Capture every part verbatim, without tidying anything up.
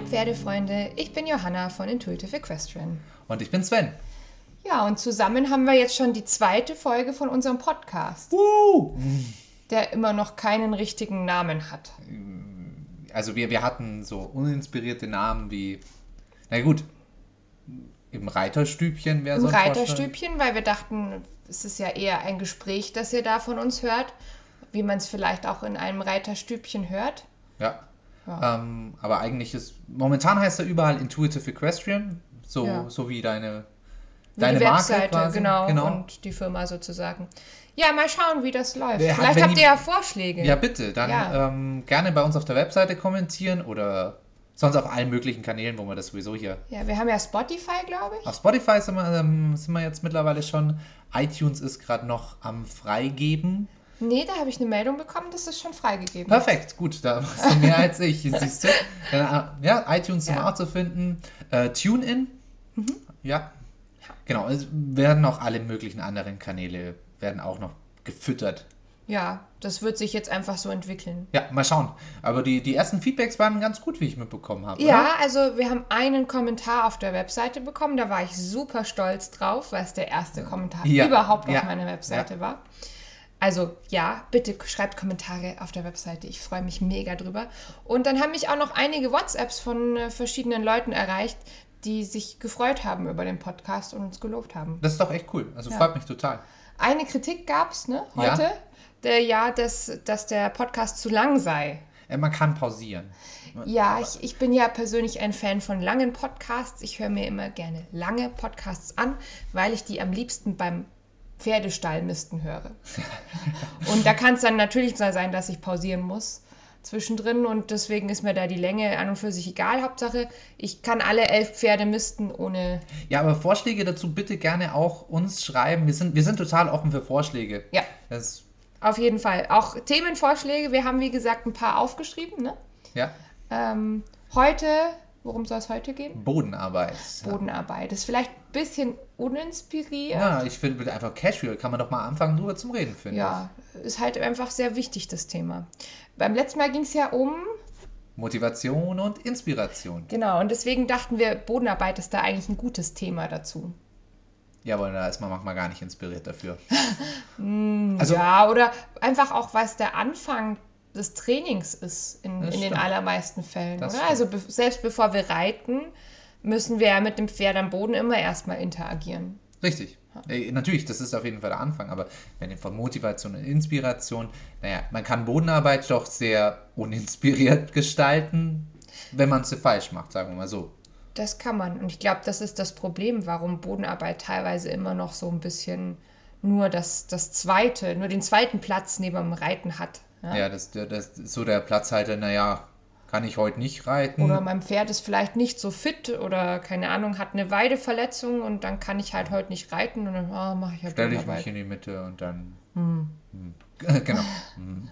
Pferdefreunde, ich bin Johanna von Intuitive Equestrian. Und ich bin Sven. Ja, und zusammen haben wir jetzt schon die zweite Folge von unserem Podcast, Uh! der immer noch keinen richtigen Namen hat. Also wir, wir hatten so uninspirierte Namen wie, na gut, im Reiterstübchen wäre Im so ein Reiterstübchen, weil wir dachten, es ist ja eher ein Gespräch, das ihr da von uns hört, wie man es vielleicht auch in einem Reiterstübchen hört. Ja. Ja. Ähm, aber eigentlich ist, momentan heißt er überall Intuitive Equestrian, so, Ja. so wie deine, Wie deine die Marke Webseite, quasi. genau, genau. und die Firma sozusagen. Ja, mal schauen, wie das läuft. Wer hat- Vielleicht wenn habt die- ihr ja Vorschläge. Ja, bitte, dann Ja. Ähm, gerne bei uns auf der Webseite kommentieren oder sonst auf allen möglichen Kanälen, wo wir das sowieso hier. Ja, wir haben ja Spotify, glaube ich. Auf Spotify sind wir, ähm, sind wir jetzt mittlerweile schon. iTunes ist gerade noch am Freigeben. Nee, da habe ich eine Meldung bekommen, dass es schon freigegeben ist. Perfekt, gut, da machst du mehr als ich, siehst du. Dann, äh, ja, iTunes sind Ja. wir auch zu finden. Äh, TuneIn, ja, genau. Es werden auch alle möglichen anderen Kanäle, werden auch noch gefüttert. Ja, das wird sich jetzt einfach so entwickeln. Ja, mal schauen. Aber die, die ersten Feedbacks waren ganz gut, wie ich mitbekommen habe. Ja, Oder? also wir haben einen Kommentar auf der Webseite bekommen, da war ich super stolz drauf, weil es der erste Kommentar Ja, überhaupt ja, auf meiner Webseite ja. war. Also ja, bitte schreibt Kommentare auf der Webseite, ich freue mich mega drüber. Und dann haben mich auch noch einige WhatsApps von äh, verschiedenen Leuten erreicht, die sich gefreut haben über den Podcast und uns gelobt haben. Das ist doch echt cool. Also Ja. freut mich total. Eine Kritik gab es, ne, Ja. heute, der, ja, dass, dass der Podcast zu lang sei. Äh, Man kann pausieren. Ja, Aber- ich, ich bin ja persönlich ein Fan von langen Podcasts. Ich höre mir immer gerne lange Podcasts an, weil ich die am liebsten beim Pferdestallmisten höre. Und da kann es dann natürlich mal sein, dass ich pausieren muss zwischendrin und deswegen ist mir da die Länge an und für sich egal. Hauptsache, ich kann alle elf Pferde misten ohne... Ja, aber Vorschläge dazu bitte gerne auch uns schreiben. Wir sind, wir sind total offen für Vorschläge. Ja, Das, auf jeden Fall. Auch Themenvorschläge. Wir haben, wie gesagt, ein paar aufgeschrieben. Ne? ja, Ähm, heute, worum soll es heute gehen? Bodenarbeit. Bodenarbeit. Ist vielleicht ein bisschen uninspiriert. Ja, ich finde einfach casual. Kann man doch mal anfangen, drüber zum Reden, finde Ja, ist halt einfach sehr wichtig, das Thema. Beim letzten Mal ging es ja um, ich. Motivation und Inspiration. genau, und deswegen dachten wir, Bodenarbeit ist da eigentlich ein gutes Thema dazu. Ja, aber da ist man manchmal gar nicht inspiriert dafür. Also, Also- ja, oder einfach auch, was der Anfang des Trainings ist in, Das in den stimmt. allermeisten Fällen. Das Oder? stimmt. Also be- selbst bevor wir reiten, müssen wir ja mit dem Pferd am Boden immer erstmal interagieren. Richtig. Äh, natürlich, das ist auf jeden Fall der Anfang, aber wenn ihr von Motivation und Inspiration, naja, man kann Bodenarbeit doch sehr uninspiriert gestalten, wenn man sie falsch macht, sagen wir mal so. Das kann man. Und ich glaube, das ist das Problem, warum Bodenarbeit teilweise immer noch so ein bisschen nur das, das zweite, nur den zweiten Platz neben dem Reiten hat. Ja? Ja, das, das ist so der Platzhalter, naja, kann ich heute nicht reiten. Oder mein Pferd ist vielleicht nicht so fit oder keine Ahnung, hat eine Weideverletzung und dann kann ich halt heute nicht reiten und dann oh, mache ich halt Stelle ich Bodenarbeit. mich in die Mitte und dann. Hm. Hm. Genau. Hm.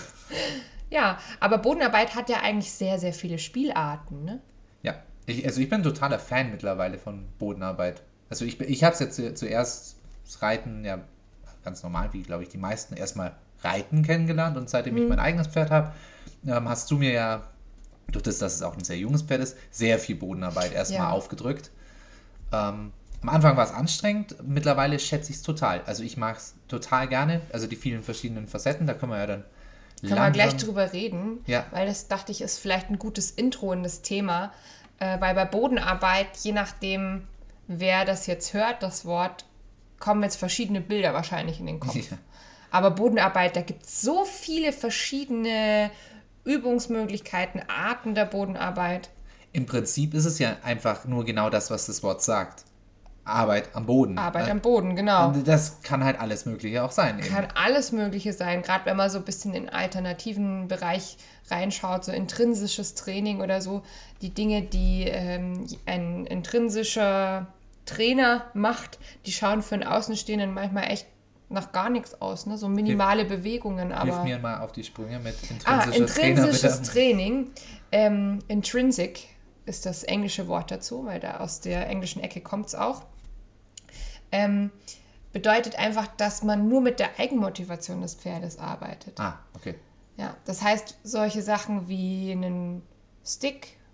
Ja, aber Bodenarbeit hat ja eigentlich sehr, sehr viele Spielarten. Ne? Ja, ich, also ich bin totaler Fan mittlerweile von Bodenarbeit. Also ich, bin- ich habe es jetzt zu- zuerst das Reiten, ja, ganz normal, wie glaube ich die meisten, erstmal Reiten kennengelernt und seitdem ich mein eigenes Pferd habe, ähm, hast du mir ja, durch das, dass es auch ein sehr junges Pferd ist, sehr viel Bodenarbeit erstmal Ja. aufgedrückt. Ähm, am Anfang war es anstrengend, mittlerweile schätze ich es total. Also ich mag es total gerne, also die vielen verschiedenen Facetten, da können wir ja dann Können wir gleich drüber reden, Ja. weil das dachte ich ist vielleicht ein gutes Intro in das Thema, äh, weil bei Bodenarbeit, je nachdem, wer das jetzt hört, das Wort, kommen jetzt verschiedene Bilder wahrscheinlich in den Kopf. Ja. Aber Bodenarbeit, da gibt es so viele verschiedene Übungsmöglichkeiten, Arten der Bodenarbeit. Im Prinzip ist es ja einfach nur genau das, was das Wort sagt. Arbeit am Boden. Arbeit Äh, am Boden, genau. Und das kann halt alles Mögliche auch sein. Eben. Kann alles Mögliche sein, gerade wenn man so ein bisschen in den alternativen Bereich reinschaut, so intrinsisches Training oder so, die Dinge, die ähm, ein intrinsischer Trainer macht, die schauen für einen Außenstehenden manchmal echt nach gar nichts aus, ne? So minimale Bewegungen, Hilf aber... mir mal auf die Sprünge mit Ah, intrinsisches intrinsisches Trainer, bitte. Training, ähm, intrinsic ist das englische Wort dazu, weil da aus der englischen Ecke kommt es auch. Ähm, bedeutet einfach, dass man nur mit der Eigenmotivation des Pferdes arbeitet. Ah, okay. Ja, das heißt, solche Sachen wie einen Stick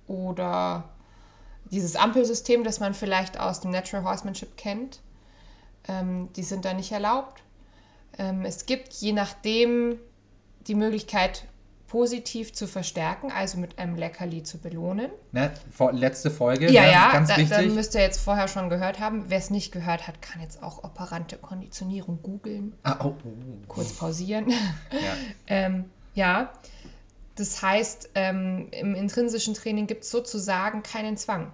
oder dieses Ampelsystem, das man vielleicht aus dem Natural Horsemanship kennt. Ähm, die sind da nicht erlaubt. Ähm, es gibt je nachdem die Möglichkeit, positiv zu verstärken, also mit einem Leckerli zu belohnen. Ne, vor, letzte Folge, Ja, ne, ja, ganz da, wichtig. da müsst ihr jetzt vorher schon gehört haben. Wer es nicht gehört hat, kann jetzt auch operante Konditionierung googeln. Ah, oh, oh. Kurz pausieren. Ja. ähm, ja, das heißt, ähm, im intrinsischen Training gibt es sozusagen keinen Zwang.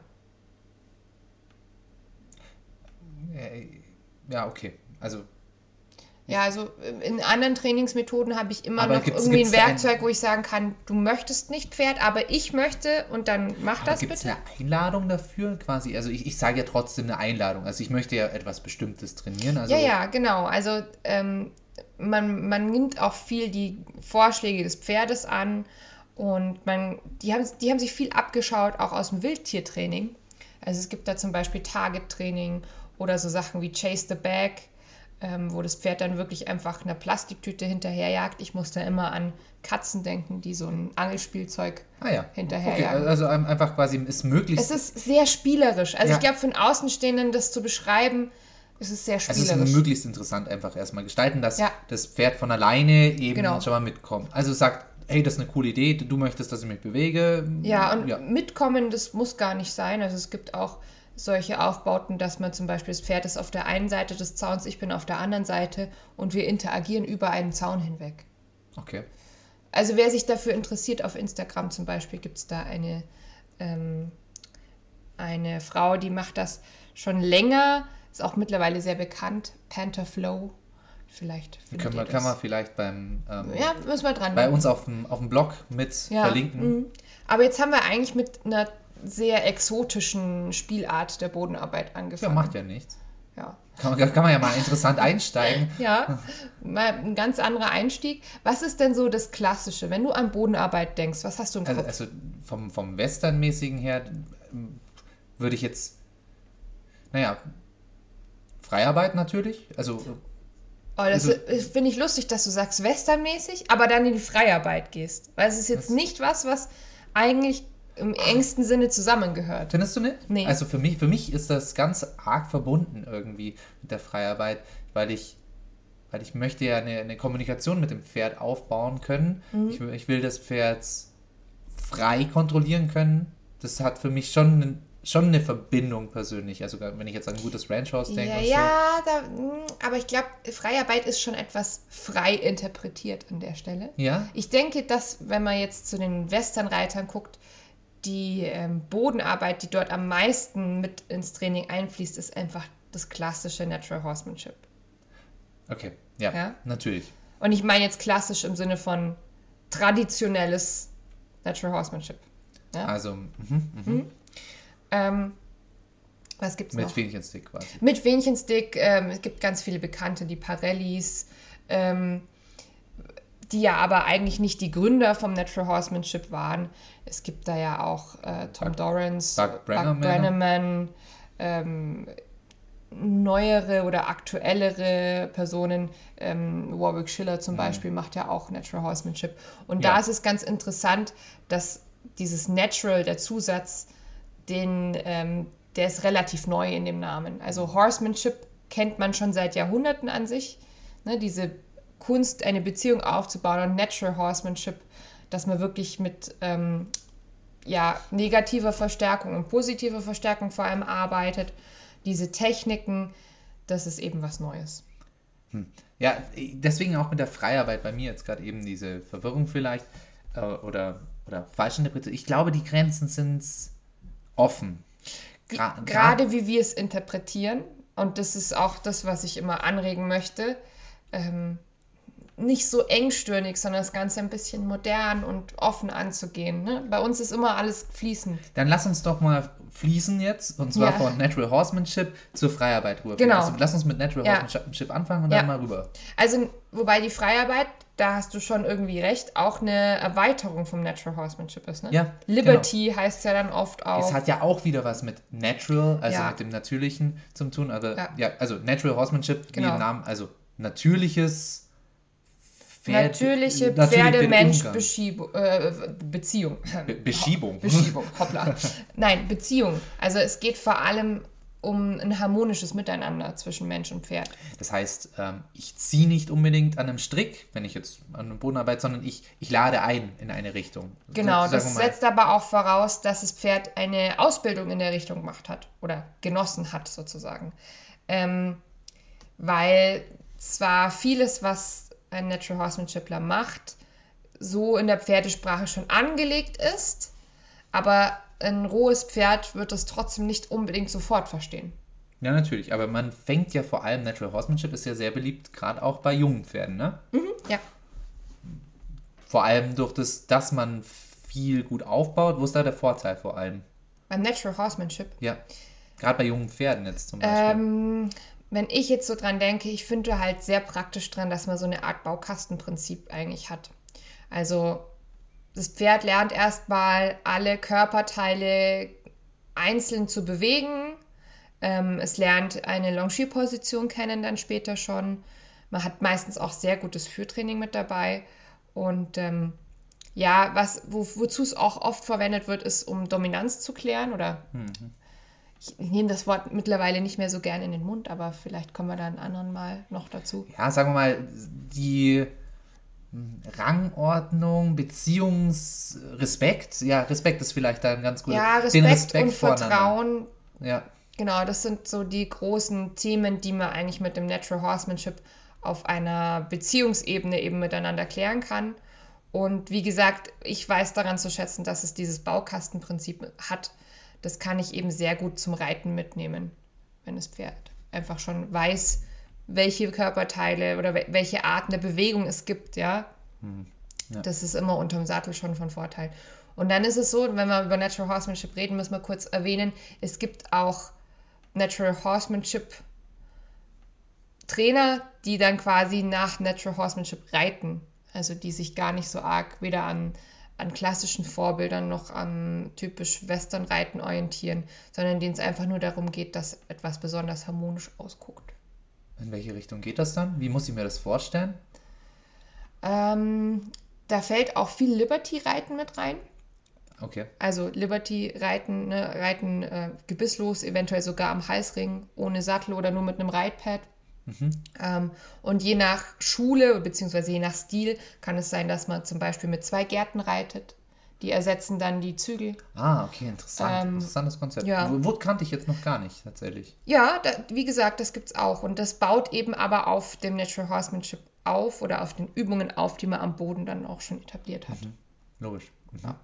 Äh, Ja, okay. Also, Ja, also in anderen Trainingsmethoden habe ich immer Aber noch gibt's- irgendwie gibt's ein da Werkzeug, ein- wo ich sagen kann, du möchtest nicht Pferd, aber ich möchte und dann mach aber das gibt es bitte. eine Einladung dafür quasi? Also ich, ich sage ja trotzdem eine Einladung. Also ich möchte ja etwas Bestimmtes trainieren. Also Ja, ja, genau. Also ähm, man, man nimmt auch viel die Vorschläge des Pferdes an und man, die haben, die haben sich viel abgeschaut, auch aus dem Wildtiertraining. Also es gibt da zum Beispiel Target-Training oder so Sachen wie Chase the Bag, ähm, wo das Pferd dann wirklich einfach einer Plastiktüte hinterherjagt. Ich muss da immer an Katzen denken, die so ein Angelspielzeug Ah ja. hinterherjagen. Okay, also ein- einfach quasi ist möglichst. Es ist sehr spielerisch. Also Ja. ich glaube, für einen Außenstehenden das zu beschreiben, ist es sehr Es spielerisch. ist möglichst interessant einfach erstmal gestalten, dass Ja. das Pferd von alleine eben Genau. schon mal mitkommt. Also sagt, hey, das ist eine coole Idee, du möchtest, dass ich mich bewege. Ja, und ja. mitkommen, das muss gar nicht sein. Also es gibt auch solche Aufbauten, dass man zum Beispiel, das Pferd ist auf der einen Seite des Zauns, ich bin auf der anderen Seite und wir interagieren über einen Zaun hinweg. Okay. Also wer sich dafür interessiert, auf Instagram zum Beispiel gibt es da eine, ähm, eine Frau, die macht das schon länger, ist auch mittlerweile sehr bekannt, Pantherflow. Vielleicht findet Können wir, ihr kann das. man vielleicht beim ähm, Ja, müssen wir dran. bei uns auf dem, auf dem Blog mit Ja, verlinken. mhm. Aber jetzt haben wir eigentlich mit einer sehr exotischen Spielart der Bodenarbeit Ja, angefangen. macht ja nichts. Ja. Kann man, kann man ja mal interessant einsteigen. Ja, mal ein ganz anderer Einstieg. Was ist denn so das Klassische, wenn du an Bodenarbeit denkst? Was hast du im Kopf? Also, also vom, vom Western-mäßigen her ähm, würde ich jetzt, naja, Freiarbeit natürlich. Also, oh, das also- ist- finde ich lustig, dass du sagst westernmäßig, aber dann in die Freiarbeit gehst. Weil es ist jetzt Was? nicht was, was eigentlich im engsten Sinne zusammengehört. findest du nicht? Nee. Also für mich, für mich ist das ganz arg verbunden irgendwie mit der Freiarbeit, weil ich, weil ich möchte ja eine, eine Kommunikation mit dem Pferd aufbauen können. Mhm. Ich, will- ich will das Pferd frei kontrollieren können. Das hat für mich schon, einen- schon eine Verbindung persönlich. Also wenn ich jetzt an ein gutes Ranchhaus denke Ja, und so. ja, da, mh, aber ich glaube, Freiarbeit ist schon etwas frei interpretiert an der Stelle. Ja? Ich denke, dass, wenn man jetzt zu den Westernreitern guckt, die ähm, Bodenarbeit, die dort am meisten mit ins Training einfließt, ist einfach das klassische Natural Horsemanship. Okay, ja, Ja? natürlich. Und ich meine jetzt klassisch im Sinne von traditionelles Natural Horsemanship. Ja? Also, mhm, mhm. Ähm, was gibt's Mit noch? Fähnchenstick quasi. Mit Fähnchenstick, ähm, es gibt ganz viele Bekannte, die Parellis, ähm, die ja aber eigentlich nicht die Gründer vom Natural Horsemanship waren. Es gibt da ja auch äh, Tom Doug- Dorrance, Doug Brenneman. Brenneman, ähm, neuere oder aktuellere Personen. Ähm, Warwick Schiller zum Beispiel macht ja auch Natural Horsemanship. Und Ja. da ist es ganz interessant, dass dieses Natural, der Zusatz, den, ähm, der ist relativ neu in dem Namen. Also Horsemanship kennt man schon seit Jahrhunderten an sich. Ne, diese Kunst, eine Beziehung aufzubauen und Natural Horsemanship, dass man wirklich mit ähm, ja, negativer Verstärkung und positiver Verstärkung vor allem arbeitet. Diese Techniken, das ist eben was Neues. Ja, deswegen auch mit der Freiarbeit bei mir jetzt gerade eben diese Verwirrung vielleicht äh, oder, oder falsch interpretiert. Ich glaube, die Grenzen sind offen. Gra gra- Gerade wie wir es interpretieren, und das ist auch das, was ich immer anregen möchte, ähm, nicht so engstirnig, sondern das Ganze ein bisschen modern und offen anzugehen. Ne? Bei uns ist immer alles fließend. Dann lass uns doch mal fließen jetzt, und zwar Ja. von Natural Horsemanship zur Freiarbeit rüber. Genau. Also lass uns mit Natural Ja. Horsemanship anfangen und Ja. dann mal rüber. Also, wobei die Freiarbeit, da hast du schon irgendwie recht, auch eine Erweiterung vom Natural Horsemanship ist. Ne? Ja, Liberty heißt ja dann oft auch. Es hat ja auch wieder was mit Natural, also Ja. mit dem Natürlichen zu tun. Aber Ja. ja, also Natural Horsemanship, wie Genau. im Namen, also natürliches Pferd, natürliche natürlich den Pferde-Mensch-Beziehung. Äh, Beziehung. Be Beschiebung. Beschiebung, hoppla. Nein, Beziehung. Also es geht vor allem um ein harmonisches Miteinander zwischen Mensch und Pferd. Das heißt, ähm, ich ziehe nicht unbedingt an einem Strick, wenn ich jetzt an einem Boden arbeite, sondern ich, ich lade ein in eine Richtung. Genau, So, das setzt aber auch voraus, dass das Pferd eine Ausbildung in der Richtung gemacht hat oder genossen hat sozusagen. Ähm, weil zwar vieles, was ein Natural Horsemanshipler macht, so in der Pferdesprache schon angelegt ist, aber ein rohes Pferd wird es trotzdem nicht unbedingt sofort verstehen. Ja, natürlich, aber man fängt ja vor allem, Natural Horsemanship ist ja sehr beliebt, gerade auch bei jungen Pferden, ne? Mhm, ja. Vor allem durch das, dass man viel gut aufbaut. Wo ist da der Vorteil vor allem? Beim Natural Horsemanship? Ja, gerade bei jungen Pferden jetzt zum Beispiel. Ähm, wenn ich jetzt so dran denke, ich finde halt sehr praktisch dran, dass man so eine Art Baukastenprinzip eigentlich hat. Also das Pferd lernt erstmal alle Körperteile einzeln zu bewegen. Ähm, es lernt eine Longierposition kennen dann später schon. Man hat meistens auch sehr gutes Führtraining mit dabei. Und ähm, ja, was, wo, wozu es auch oft verwendet wird, ist, um Dominanz zu klären. Oder Mhm. ich, ich nehme das Wort mittlerweile nicht mehr so gern in den Mund, aber vielleicht kommen wir da einen anderen Mal noch dazu. Ja, sagen wir mal, die Rangordnung, Beziehungsrespekt. Ja, Respekt ist vielleicht da ein ganz guter. Ja, Respekt, den Respekt und voreinander. Vertrauen. Ja. Genau, das sind so die großen Themen, die man eigentlich mit dem Natural Horsemanship auf einer Beziehungsebene eben miteinander klären kann. Und wie gesagt, ich weiß daran zu schätzen, dass es dieses Baukastenprinzip hat. Das kann ich eben sehr gut zum Reiten mitnehmen, wenn das Pferd einfach schon weiß, welche Körperteile oder welche Arten der Bewegung es gibt, ja. Hm. Ja. Das ist immer unterm Sattel schon von Vorteil. Und dann ist es so, wenn wir über Natural Horsemanship reden, müssen wir kurz erwähnen, es gibt auch Natural Horsemanship Trainer, die dann quasi nach Natural Horsemanship reiten. Also die sich gar nicht so arg weder an, an klassischen Vorbildern noch an typisch Westernreiten orientieren, sondern denen es einfach nur darum geht, dass etwas besonders harmonisch ausguckt. In welche Richtung geht das dann? Wie muss ich mir das vorstellen? Ähm, da fällt auch viel Liberty-Reiten mit rein. Okay. Also Liberty-Reiten, ne, Reiten äh, gebisslos, eventuell sogar am Halsring, ohne Sattel oder nur mit einem Reitpad. Mhm. Ähm, und je nach Schule bzw. je nach Stil kann es sein, dass man zum Beispiel mit zwei Gärten reitet. Die ersetzen dann die Zügel. Ah, okay, interessant. Ähm, Interessantes Konzept. ja. Wo, wo kannte ich jetzt noch gar nicht, tatsächlich. Ja, da, wie gesagt, das gibt's auch. Und das baut eben aber auf dem Natural Horsemanship auf oder auf den Übungen auf, die man am Boden dann auch schon etabliert hat. Mhm. Logisch. Mhm. Ja.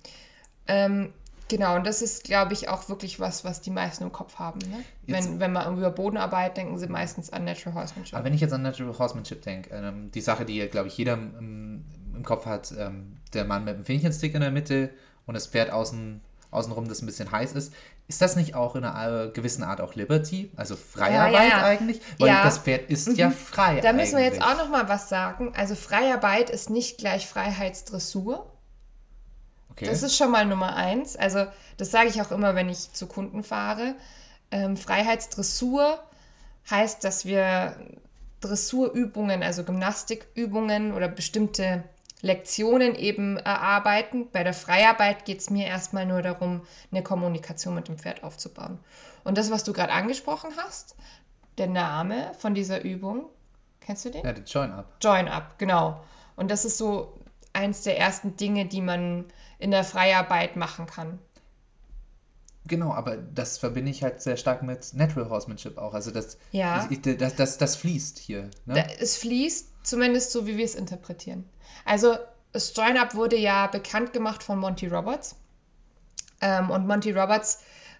Ähm, genau, und das ist, glaube ich, auch wirklich was, was die meisten im Kopf haben. Ne? Wenn, wenn man über Bodenarbeit, denken sie meistens an Natural Horsemanship. Aber wenn ich jetzt an Natural Horsemanship denke, ähm, die Sache, die, glaube ich, jeder im, im Kopf hat, ähm, der Mann mit dem Fähnchenstick in der Mitte und das Pferd außen, außenrum, das ein bisschen heiß ist, ist das nicht auch in einer gewissen Art auch Liberty? Also Freiarbeit ja, ja, ja. eigentlich? Weil Ja. das Pferd ist ja frei Da müssen wir eigentlich. jetzt auch noch mal was sagen. Also Freiarbeit ist nicht gleich Freiheitsdressur. Okay. Das ist schon mal Nummer eins. Also das sage ich auch immer, wenn ich zu Kunden fahre. Ähm, Freiheitsdressur heißt, dass wir Dressurübungen, also Gymnastikübungen oder bestimmte Lektionen eben erarbeiten. Bei der Freiarbeit geht es mir erstmal nur darum, eine Kommunikation mit dem Pferd aufzubauen. Und das, was du gerade angesprochen hast, der Name von dieser Übung, kennst du den? Ja, die Join-Up. Join-Up, genau. Und das ist so eins der ersten Dinge, die man in der Freiarbeit machen kann. Genau, aber das verbinde ich halt sehr stark mit Natural Horsemanship auch. Also das, Ja. ich, das, das, das fließt hier. Ne? Da, es fließt, zumindest so, wie wir es interpretieren. Also das Join-Up wurde ja bekannt gemacht von Monty Roberts. Ähm, und Monty Roberts,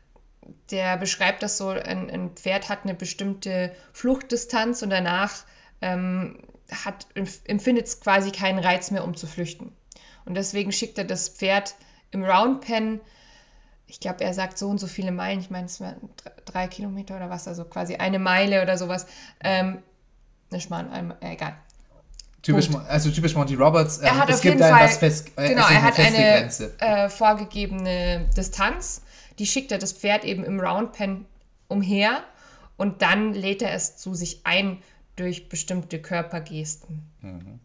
der beschreibt das so, ein, ein Pferd hat eine bestimmte Fluchtdistanz und danach ähm, hat, empfindet es quasi keinen Reiz mehr, um zu flüchten. Und deswegen schickt er das Pferd im Roundpen, ich glaube, er sagt so und so viele Meilen, ich meine, es waren drei Kilometer oder was, also quasi eine Meile oder sowas. Ähm, nicht mal, äh, egal. Typisch, also typisch Monty Roberts, er ähm, hat es auf gibt jeden ein, Fall, was fest, äh, genau, es ist er hat feste eine Grenze. äh, vorgegebene Distanz, die schickt er das Pferd eben im Roundpen umher und dann lädt er es zu sich ein durch bestimmte Körpergesten. Mhm.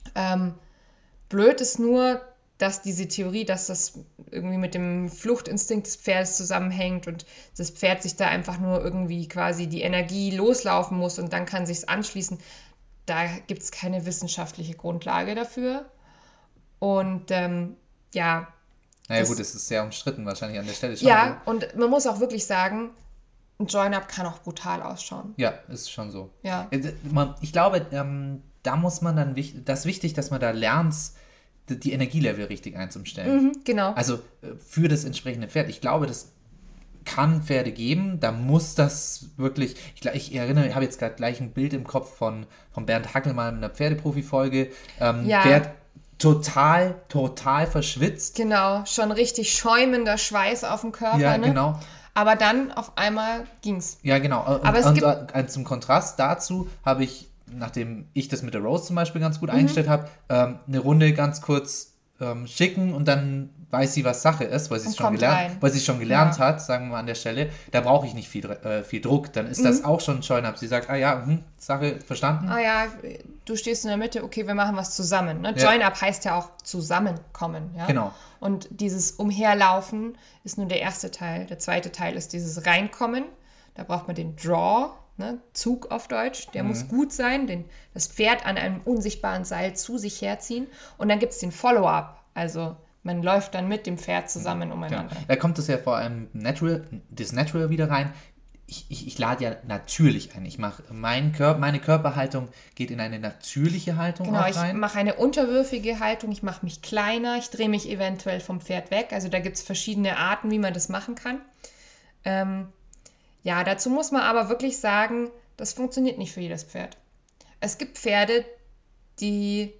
Ähm, blöd ist nur, dass diese Theorie, dass das irgendwie mit dem Fluchtinstinkt des Pferdes zusammenhängt und das Pferd sich da einfach nur irgendwie quasi die Energie loslaufen muss und dann kann sich's anschließen. Da gibt es keine wissenschaftliche Grundlage dafür. Und ähm, ja. Naja gut, es ist sehr umstritten wahrscheinlich an der Stelle schon. Ja, so. Und man muss auch wirklich sagen, ein Join-Up kann auch brutal ausschauen. Ja, ist schon so. Ja. Ich glaube, ähm, da muss man dann, das ist wichtig, dass man da lernt, die Energielevel richtig einzustellen. Mhm, genau. Also für das entsprechende Pferd. Ich glaube, das kann Pferde geben, da muss das wirklich, ich, ich erinnere, ich habe jetzt gerade gleich ein Bild im Kopf von, von Bernd Hackelmann in einer Pferdeprofi-Folge. Ähm, ja. Pferd total, total verschwitzt. Genau, schon richtig schäumender Schweiß auf dem Körper. Ja, ne? genau. Aber dann auf einmal ging's. Ja, genau. Und, Aber es und, gibt... und zum Kontrast dazu habe ich, nachdem ich das mit der Rose zum Beispiel ganz gut mhm. eingestellt habe, ähm, eine Runde ganz kurz ähm, schicken und dann weiß sie, was Sache ist, weil sie es schon gelernt, weil sie schon gelernt ja. hat, sagen wir mal an der Stelle. Da brauche ich nicht viel, äh, viel Druck. Dann ist mhm. das auch schon ein Join-Up. Sie sagt, ah ja, hm, Sache verstanden. Ah ja, du stehst in der Mitte, okay, wir machen was zusammen. Ne? Ja. Join-Up heißt ja auch zusammenkommen. Ja? Genau. Und dieses Umherlaufen ist nur der erste Teil. Der zweite Teil ist dieses Reinkommen. Da braucht man den Draw, ne? Zug auf Deutsch. Der mhm. muss gut sein, den, das Pferd an einem unsichtbaren Seil zu sich herziehen. Und dann gibt es den Follow-up. Also man läuft dann mit dem Pferd zusammen umeinander. Ja. Da kommt es ja vor allem Natural, das Natural wieder rein. Ich, ich, ich lade ja natürlich ein. Ich mache mein Körper, meine Körperhaltung geht in eine natürliche Haltung genau, auch rein. Ich mache eine unterwürfige Haltung, ich mache mich kleiner, ich drehe mich eventuell vom Pferd weg. Also da gibt es verschiedene Arten, wie man das machen kann. Ähm, ja, dazu muss man aber wirklich sagen, das funktioniert nicht für jedes Pferd. Es gibt Pferde, die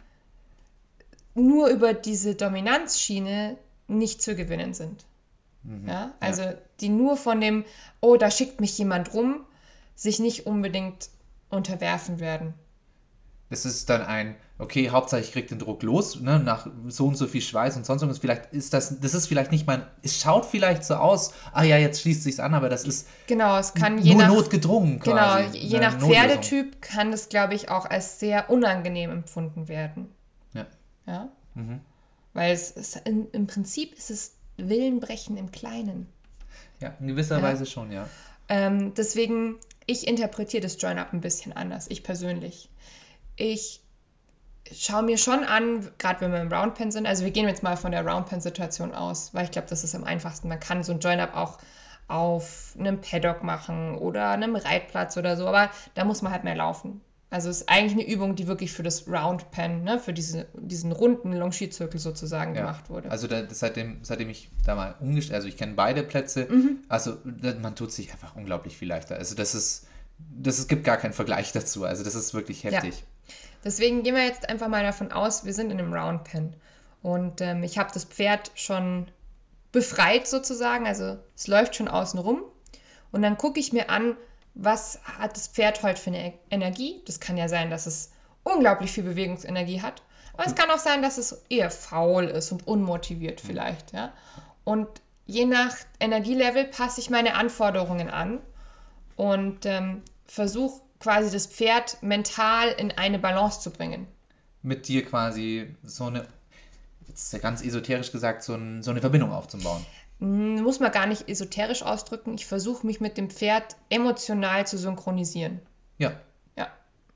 nur über diese Dominanzschiene nicht zu gewinnen sind. Mhm, ja? Also ja. die nur von dem, oh, da schickt mich jemand rum, sich nicht unbedingt unterwerfen werden. Das ist dann ein, okay, Hauptsache ich kriege den Druck los, ne, nach so und so viel Schweiß und sonst irgendwas. Vielleicht ist das, das ist vielleicht nicht mal, es schaut vielleicht so aus, ah ja, jetzt schließt sich's an, aber das ist genau, es kann nur je nach, notgedrungen quasi. Genau, je nach Pferdetyp kann es, glaube ich, auch als sehr unangenehm empfunden werden. Ja. Ja? Mhm. Weil es, es in, im Prinzip ist es Willenbrechen im Kleinen. Ja, in gewisser ja. Weise schon, ja. Ähm, deswegen, ich interpretiere das Join-Up ein bisschen anders, ich persönlich. Ich schaue mir schon an, gerade wenn wir im Roundpen sind, also wir gehen jetzt mal von der Roundpen-Situation aus, weil ich glaube, das ist am einfachsten. Man kann so ein Join-Up auch auf einem Paddock machen oder einem Reitplatz oder so, aber da muss man halt mehr laufen. Also es ist eigentlich eine Übung, die wirklich für das Roundpen, ne, für diese, diesen runden Longierzirkel sozusagen ja. gemacht wurde. Also da, seitdem, seitdem ich da mal umgestellt, also ich kenne beide Plätze, mhm. also da, man tut sich einfach unglaublich viel leichter. Also das ist, das es gibt gar keinen Vergleich dazu. Also das ist wirklich heftig. Ja. Deswegen gehen wir jetzt einfach mal davon aus, wir sind in einem Roundpen und ähm, ich habe das Pferd schon befreit sozusagen, also es läuft schon außen rum und dann gucke ich mir an, was hat das Pferd heute für eine Energie? Das kann ja sein, dass es unglaublich viel Bewegungsenergie hat. Aber es kann auch sein, dass es eher faul ist und unmotiviert vielleicht. Ja? Und je nach Energielevel passe ich meine Anforderungen an und ähm, versuche quasi das Pferd mental in eine Balance zu bringen. Mit dir quasi so eine, jetzt ganz esoterisch gesagt, so, ein, so eine Verbindung aufzubauen. Muss man gar nicht esoterisch ausdrücken. Ich versuche mich mit dem Pferd emotional zu synchronisieren. Ja. Ja.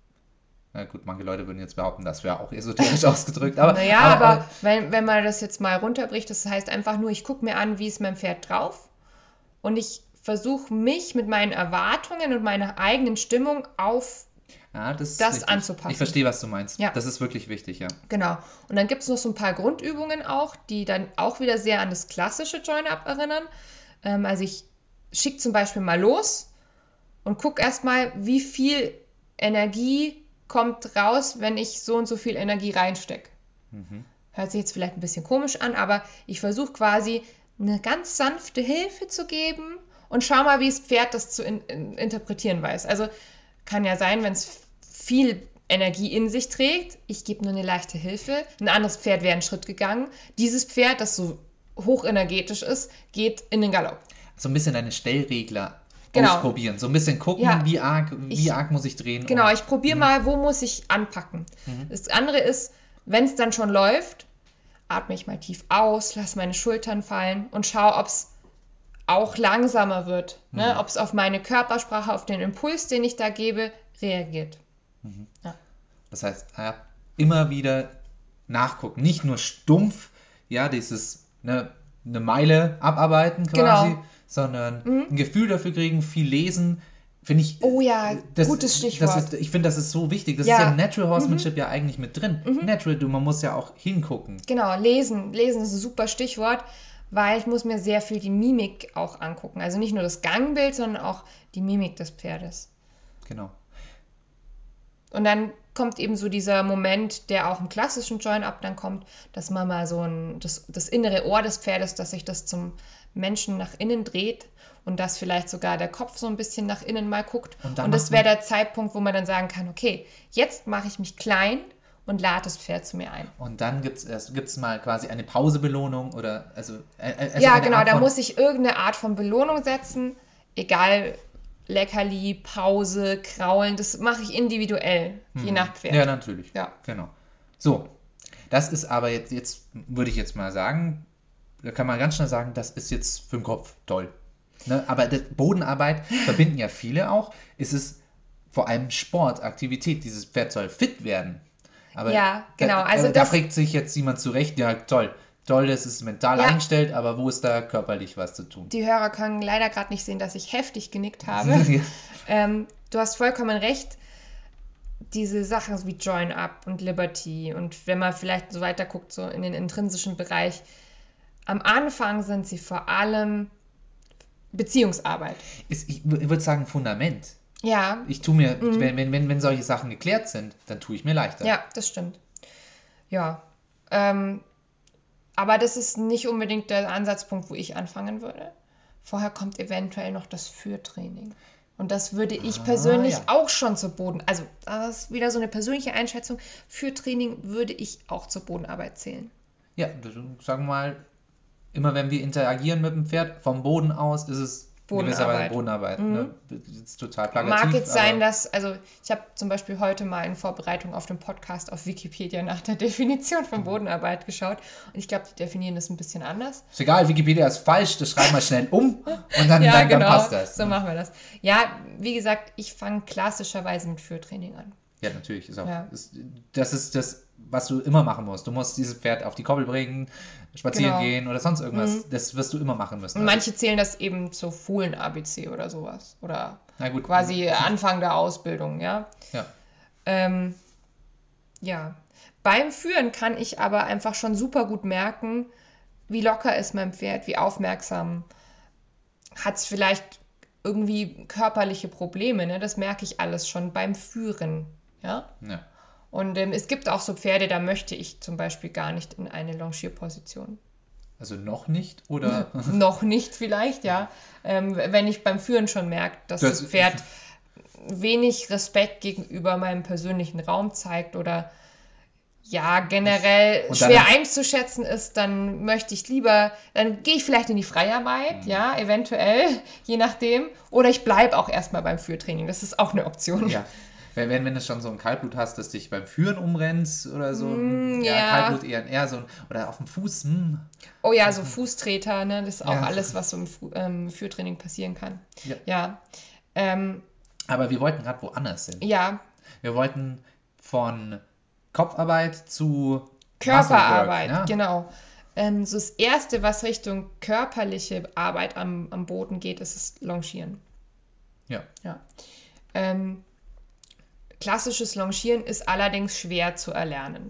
Na gut, manche Leute würden jetzt behaupten, das wäre auch esoterisch ausgedrückt. Aber, naja, aber, aber wenn, wenn man das jetzt mal runterbricht, das heißt einfach nur, ich gucke mir an, wie ist mein Pferd drauf und ich versuche mich mit meinen Erwartungen und meiner eigenen Stimmung auf ja, das, das anzupassen. Ich verstehe, was du meinst. Ja. Das ist wirklich wichtig, ja. Genau. Und dann gibt es noch so ein paar Grundübungen auch, die dann auch wieder sehr an das klassische Join-Up erinnern. Ähm, also ich schicke zum Beispiel mal los und gucke erstmal, wie viel Energie kommt raus, wenn ich so und so viel Energie reinstecke. Mhm. Hört sich jetzt vielleicht ein bisschen komisch an, aber ich versuche quasi eine ganz sanfte Hilfe zu geben und schau mal, wie das Pferd das zu in, in, interpretieren weiß. Also kann ja sein, wenn es viel Energie in sich trägt, ich gebe nur eine leichte Hilfe, ein anderes Pferd wäre einen Schritt gegangen. Dieses Pferd, das so hochenergetisch ist, geht in den Galopp. So ein bisschen deine Stellregler genau. ausprobieren. So ein bisschen gucken, Ja, wie, arg, wie ich, arg muss ich drehen. Genau, und, ich probiere mal, wo muss ich anpacken. Mhm. Das andere ist, wenn es dann schon läuft, atme ich mal tief aus, lasse meine Schultern fallen und schaue, ob es auch langsamer wird. Mhm. Ne? Ob es auf meine Körpersprache, auf den Impuls, den ich da gebe, reagiert. Mhm. Ja. Das heißt, ja, immer wieder nachgucken. Nicht nur stumpf, ja, dieses, ne, eine Meile abarbeiten quasi, Genau. sondern mhm. ein Gefühl dafür kriegen, viel lesen. Finde ich. Oh ja, das, gutes Stichwort. Das ist, ich finde, das ist so wichtig. Das ja. ist ja im Natural Horsemanship mhm. ja eigentlich mit drin. Mhm. Natural, du, man muss ja auch hingucken. Genau, lesen. Lesen ist ein super Stichwort, weil ich muss mir sehr viel die Mimik auch angucken. Also nicht nur das Gangbild, sondern auch die Mimik des Pferdes. Genau. Und dann kommt eben so dieser Moment, der auch im klassischen Join-Up dann kommt, dass man mal so ein, das, das innere Ohr des Pferdes, dass sich das zum Menschen nach innen dreht und dass vielleicht sogar der Kopf so ein bisschen nach innen mal guckt. Und, und das wäre der Zeitpunkt, wo man dann sagen kann, okay, jetzt mache ich mich klein und lade das Pferd zu mir ein. Und dann gibt es gibt's mal quasi eine Pausebelohnung oder also, also ja, genau, Art da von... muss ich irgendeine Art von Belohnung setzen, egal Leckerli, Pause, Kraulen, das mache ich individuell, hm. je nach Pferd. Ja, natürlich. Ja. Genau. So, das ist aber jetzt, jetzt würde ich jetzt mal sagen, da kann man ganz schnell sagen, das ist jetzt für den Kopf toll. Ne? Aber das Bodenarbeit verbinden ja viele auch. Es ist vor allem Sport, Aktivität. Dieses Pferd soll fit werden. Aber ja, genau. Da, also da das, fragt sich jetzt jemand zurecht, ja toll, toll, das ist mental ja. eingestellt, aber wo ist da körperlich was zu tun? Die Hörer können leider gerade nicht sehen, dass ich heftig genickt habe. ja. ähm, du hast vollkommen recht. Diese Sachen wie Join-Up und Liberty und wenn man vielleicht so weiter guckt, so in den intrinsischen Bereich, am Anfang sind sie vor allem Beziehungsarbeit. Ist, ich würde sagen Fundament. Ja. Ich tue mir, mhm. wenn, wenn, wenn, wenn solche Sachen geklärt sind, dann tue ich mir leichter. Ja, das stimmt. Ja. Ähm, aber das ist nicht unbedingt der Ansatzpunkt, wo ich anfangen würde. Vorher kommt eventuell noch das Führtraining. Und das würde ich ah, persönlich ja. auch schon zur Boden... Also, das ist wieder so eine persönliche Einschätzung. Führtraining würde ich auch zur Bodenarbeit zählen. Ja, sagen wir mal, immer wenn wir interagieren mit dem Pferd, vom Boden aus ist es Bodenarbeit. Bodenarbeit. Mhm. Ne? Das ist total plakativ. Mag jetzt sein, dass, also ich habe zum Beispiel heute mal in Vorbereitung auf den Podcast auf Wikipedia nach der Definition von Bodenarbeit geschaut und ich glaube, die definieren das ein bisschen anders. Ist egal, Wikipedia ist falsch, das schreiben wir schnell um und dann, ja, dann, genau, dann passt das. So machen wir das. Ja, wie gesagt, ich fange klassischerweise mit Führtraining an. Ja, natürlich. Ist auch, ja. ist, das ist das, was du immer machen musst. Du musst dieses Pferd auf die Koppel bringen, spazieren genau. gehen oder sonst irgendwas. Mhm. Das wirst du immer machen müssen. Und manche also. zählen das eben zur Fohlen-A B C oder sowas. Oder Na gut. quasi ja. Anfang der Ausbildung, ja. Ja. Ähm, ja. Beim Führen kann ich aber einfach schon super gut merken, wie locker ist mein Pferd, wie aufmerksam. Hat es vielleicht irgendwie körperliche Probleme, ne? Das merke ich alles schon beim Führen. Ja. ja. Und ähm, es gibt auch so Pferde, da möchte ich zum Beispiel gar nicht in eine Longierposition. Also noch nicht, oder? noch nicht vielleicht, ja. Ähm, wenn ich beim Führen schon merke, dass das, das Pferd wenig Respekt gegenüber meinem persönlichen Raum zeigt oder ja, generell schwer einzuschätzen ist, dann möchte ich lieber, dann gehe ich vielleicht in die Freiarbeit, mhm. ja, eventuell, je nachdem. Oder ich bleibe auch erstmal beim Führtraining, das ist auch eine Option. Ja. Wenn, wenn du schon so ein Kaltblut hast, dass dich beim Führen umrennst oder so, mm, ja, ja. Kaltblut eher, eher so ein, oder auf dem Fuß. Hm. Oh ja, so Fußtreter, ne, das ist auch ja. alles, was so im Fu- ähm, Führtraining passieren kann. Ja. ja. Ähm, Aber wir wollten gerade woanders hin. Ja. Wir wollten von Kopfarbeit zu Körperarbeit, ja? genau. Ähm, so das Erste, was Richtung körperliche Arbeit am, am Boden geht, ist das Longieren. Ja. ja. Ähm, klassisches Longieren ist allerdings schwer zu erlernen.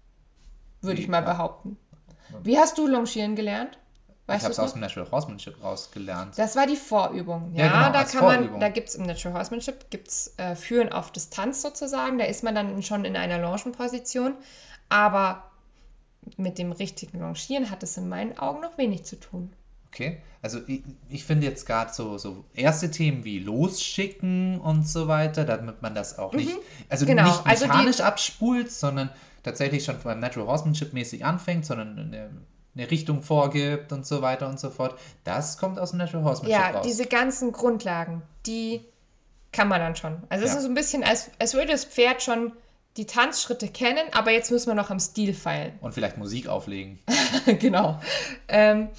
Würde ich mal ja. behaupten. Wie hast du Longieren gelernt? Weißt ich habe es aus dem Natural Horsemanship rausgelernt. Das war die Vorübung. Ja, ja genau, da als kann Vorübung. man, da gibt es im Natural Horsemanship gibt's, äh, Führen auf Distanz sozusagen. Da ist man dann schon in einer Longenposition. Aber mit dem richtigen Longieren hat es in meinen Augen noch wenig zu tun. Okay, also ich, ich finde jetzt gerade so, so erste Themen wie Losschicken und so weiter, damit man das auch nicht, mhm, also genau. nicht mechanisch also die, abspult, sondern tatsächlich schon beim Natural Horsemanship mäßig anfängt, sondern eine eine Richtung vorgibt und so weiter und so fort. Das kommt aus dem Natural Horsemanship Ja, raus. diese ganzen Grundlagen, die kann man dann schon. Also es Ja. ist so ein bisschen, als, als würde das Pferd schon die Tanzschritte kennen, aber jetzt müssen wir noch am Stil feilen. Und vielleicht Musik auflegen. Genau. Ähm,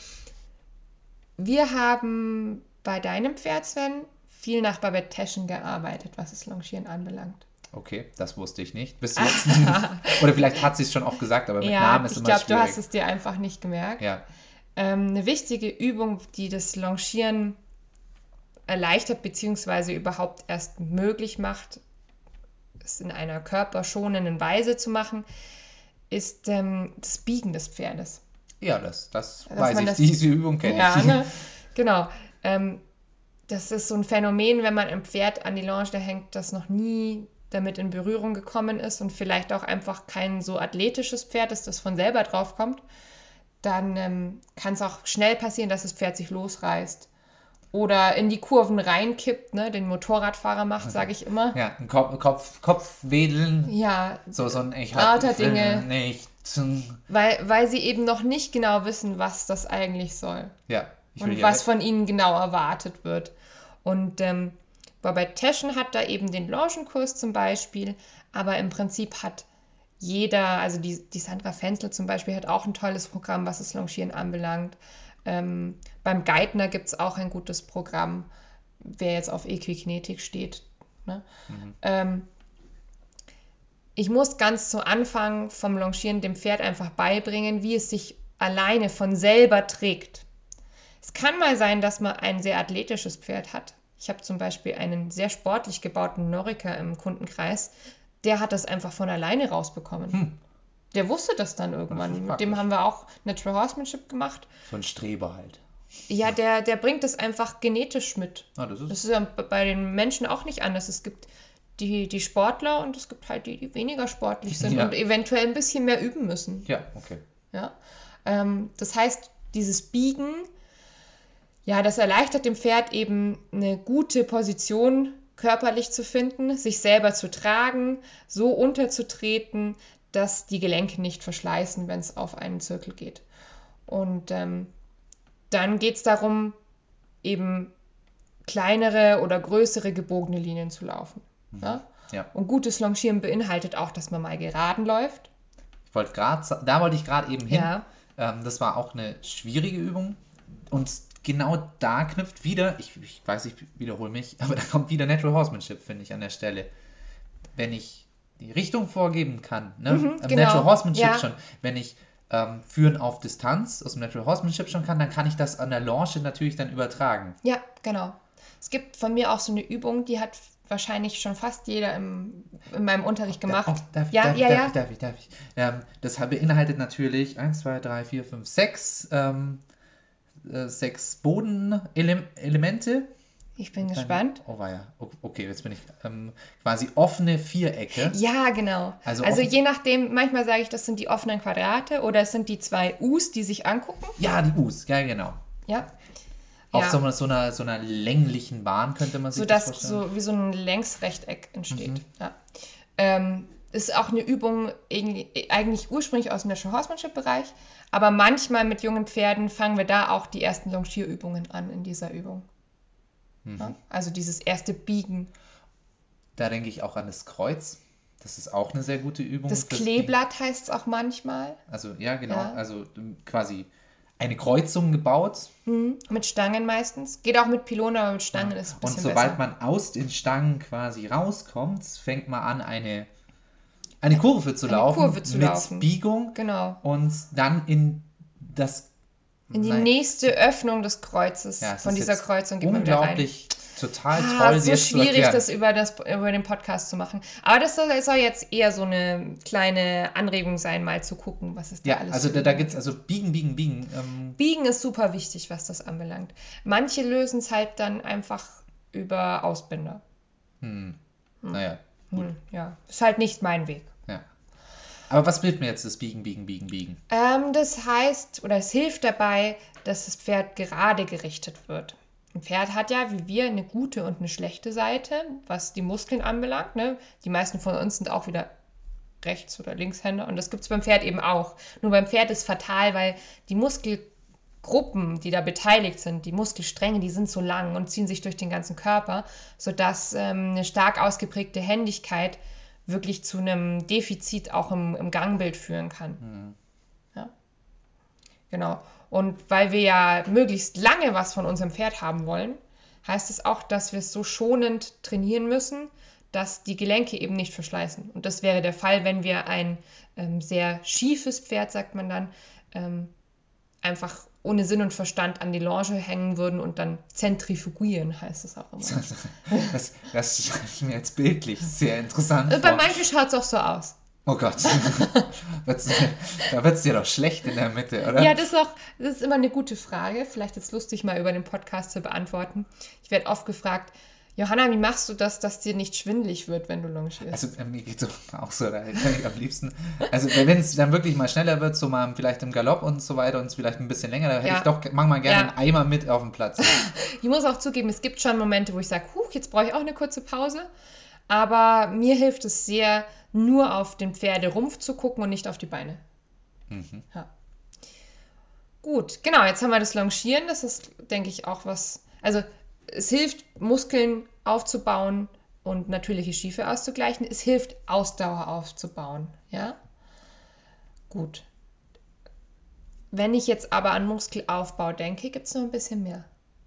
wir haben bei deinem Pferd, Sven, viel nach Babette Teschen gearbeitet, was das Longieren anbelangt. Okay, das wusste ich nicht. Bis jetzt. Oder vielleicht hat sie es schon oft gesagt, aber mit Ja, Namen ist ich immer glaube, du schwierig. hast es dir einfach nicht gemerkt. Ja, Ähm, eine wichtige Übung, die das Longieren erleichtert bzw. überhaupt erst möglich macht, es in einer körperschonenden Weise zu machen, ist ähm, das Biegen des Pferdes. ja das, das Dass weiß man ich. das- Diese Übung kenne Ja, ich. ne? Genau. Ähm, das ist so ein Phänomen, wenn man ein Pferd an die Longe hängt, das noch nie damit in Berührung gekommen ist und vielleicht auch einfach kein so athletisches Pferd ist, das von selber drauf kommt, dann ähm, kann es auch schnell passieren, dass das Pferd sich losreißt oder in die Kurven reinkippt, ne? Den Motorradfahrer macht, sage ich immer. Ja, ein Kopf, Kopf, Kopfwedeln. Ja, So, so ein Ich lauter hab Dinge. nicht. weil, weil sie eben noch nicht genau wissen, was das eigentlich soll. Ja, ich will Und hier was weg. von ihnen genau erwartet wird. Und ähm, Babette Teschen hat da eben den Longenkurs zum Beispiel, aber im Prinzip hat jeder, also die, die Sandra Fenzel zum Beispiel hat auch ein tolles Programm, was das Longieren anbelangt. Ähm, beim Geithner gibt es auch ein gutes Programm, wer jetzt auf Equikinetik steht. Ne? Mhm. Ähm, ich muss ganz zu Anfang vom Longieren dem Pferd einfach beibringen, wie es sich alleine von selber trägt. Es kann mal sein, dass man ein sehr athletisches Pferd hat. Ich habe zum Beispiel einen sehr sportlich gebauten Noriker im Kundenkreis, der hat das einfach von alleine rausbekommen. Hm. Der wusste das dann Das irgendwann. ist Mit dem praktisch. haben wir auch Natural Horsemanship gemacht. So ein Streber halt. Ja, der, der bringt es einfach genetisch mit. Ah, das ist Das ist ja bei den Menschen auch nicht anders. Es gibt die, die Sportler und es gibt halt die, die weniger sportlich sind Ja. und eventuell ein bisschen mehr üben müssen. Ja, okay. Ja? Ähm, das heißt, dieses Biegen, ja, das erleichtert dem Pferd eben eine gute Position körperlich zu finden, sich selber zu tragen, so unterzutreten, dass die Gelenke nicht verschleißen, wenn es auf einen Zirkel geht. Und ähm, dann geht es darum, eben kleinere oder größere gebogene Linien zu laufen. Mhm. Ja? Ja. Und gutes Longieren beinhaltet auch, dass man mal geraden läuft. Ich wollte gerade, da wollte ich gerade eben hin. Ja. Ähm, das war auch eine schwierige Übung. Und genau da knüpft wieder, ich, ich weiß, ich wiederhole mich, aber da kommt wieder Natural Horsemanship, finde ich, an der Stelle. Wenn ich die Richtung vorgeben kann, ne? Mhm, ähm, genau. Natural Horsemanship Ja. schon, wenn ich ähm, Führen auf Distanz aus dem Natural Horsemanship schon kann, dann kann ich das an der Longe natürlich dann übertragen. Ja, genau. Es gibt von mir auch so eine Übung, die hat wahrscheinlich schon fast jeder im, in meinem Unterricht gemacht. Oh, darf ich, ja, darf, ja, ich, ja. darf ich, darf ich, darf ich. Ähm, das beinhaltet natürlich eins, zwei, drei, vier, fünf, sechs ähm, äh, sechs Bodenelemente. Ich bin gespannt. Oh, war ja. Okay, jetzt bin ich ähm, quasi offene Vierecke. Ja, genau. Also Also, offen- je nachdem, manchmal sage ich, das sind die offenen Quadrate oder es sind die zwei U's, die sich angucken. Ja, die U's, ja, genau. Ja. Auf ja. so, einer, so, einer, so einer länglichen Bahn könnte man sich So das dass vorstellen. so wie so ein Längsrechteck entsteht. Mhm. Ja. Ähm, ist auch eine Übung irgendwie- eigentlich ursprünglich aus dem Natural Horsemanship-Bereich, aber manchmal mit jungen Pferden fangen wir da auch die ersten Longierübungen an in dieser Übung. Mhm. Ja? Also dieses erste Biegen. Da denke ich auch an das Kreuz. Das ist auch eine sehr gute Übung. Das fürs Kleeblatt heißt es auch manchmal. Biegen. Also, ja, genau. Ja. Also ähm, quasi eine Kreuzung gebaut. Mhm. Mit Stangen meistens. Geht auch mit Pylonen, aber mit Stangen ist es ein Und bisschen sobald besser. man aus den Stangen quasi rauskommt, fängt man an, eine, eine Kurve zu Eine laufen. Kurve zu mit laufen. Biegung. Genau. Und dann in das. In die Nein, nächste Öffnung des Kreuzes. ja, es Von ist dieser jetzt Kreuzung geht man wieder rein. unglaublich, total Ah, toll, so jetzt zu schwierig, erklären. das über, das über den Podcast zu machen. Aber das soll, das soll jetzt eher so eine kleine Anregung sein, mal zu gucken, was es da Ja, alles also für da, da Übungen gibt es also Biegen, Biegen, Biegen. Ähm, Biegen ist super wichtig, was das anbelangt. Manche lösen es halt dann einfach über Ausbinder. hm, naja, Hm, ja, ist halt nicht mein Weg. ja. Aber was hilft mir jetzt das Biegen, Biegen, Biegen, Biegen? Ähm, das heißt, oder es hilft dabei, dass das Pferd gerade gerichtet wird. Ein Pferd hat ja, wie wir, eine gute und eine schlechte Seite, was die Muskeln anbelangt. Ne? Die meisten von uns sind auch wieder Rechts- oder Linkshänder. Und das gibt es beim Pferd eben auch. Nur beim Pferd ist fatal, weil die Muskelgruppen, die da beteiligt sind, die Muskelstränge, die sind so lang und ziehen sich durch den ganzen Körper, sodass ähm, eine stark ausgeprägte Händigkeit wirklich zu einem Defizit auch im, im Gangbild führen kann. Mhm. Ja. Genau. Und weil wir ja möglichst lange was von unserem Pferd haben wollen, heißt es auch, dass wir es so schonend trainieren müssen, dass die Gelenke eben nicht verschleißen. Und das wäre der Fall, wenn wir ein ähm, sehr schiefes Pferd, sagt man dann, ähm, einfach ohne Sinn und Verstand an die Longe hängen würden und dann zentrifugieren, heißt es auch immer. Das, das ist mir jetzt bildlich sehr interessant. Bei manchen schaut es auch so aus. Oh Gott, da wird es dir doch schlecht in der Mitte, oder? Ja, das ist, auch, das ist immer eine gute Frage. Vielleicht ist es lustig, mal über den Podcast zu beantworten. Ich werde oft gefragt, Johanna, wie machst du das, dass dir nicht schwindelig wird, wenn du longierst? Also äh, mir geht es auch so, da kann ich am liebsten, also wenn es dann wirklich mal schneller wird, so mal vielleicht im Galopp und so weiter und es vielleicht ein bisschen länger, da hätte ja. ich doch manchmal gerne ja. einen Eimer mit auf dem Platz. Ich muss auch zugeben, es gibt schon Momente, wo ich sage, huch, jetzt brauche ich auch eine kurze Pause, aber mir hilft es sehr, nur auf den Pferderumpf zu gucken und nicht auf die Beine. Mhm. Ja. Gut, genau, jetzt haben wir das Longieren, das ist, denke ich, auch was, also es hilft, Muskeln aufzubauen und natürliche Schiefe auszugleichen. Es hilft, Ausdauer aufzubauen. Ja? Gut. Wenn ich jetzt aber an Muskelaufbau denke, gibt es noch ein bisschen mehr.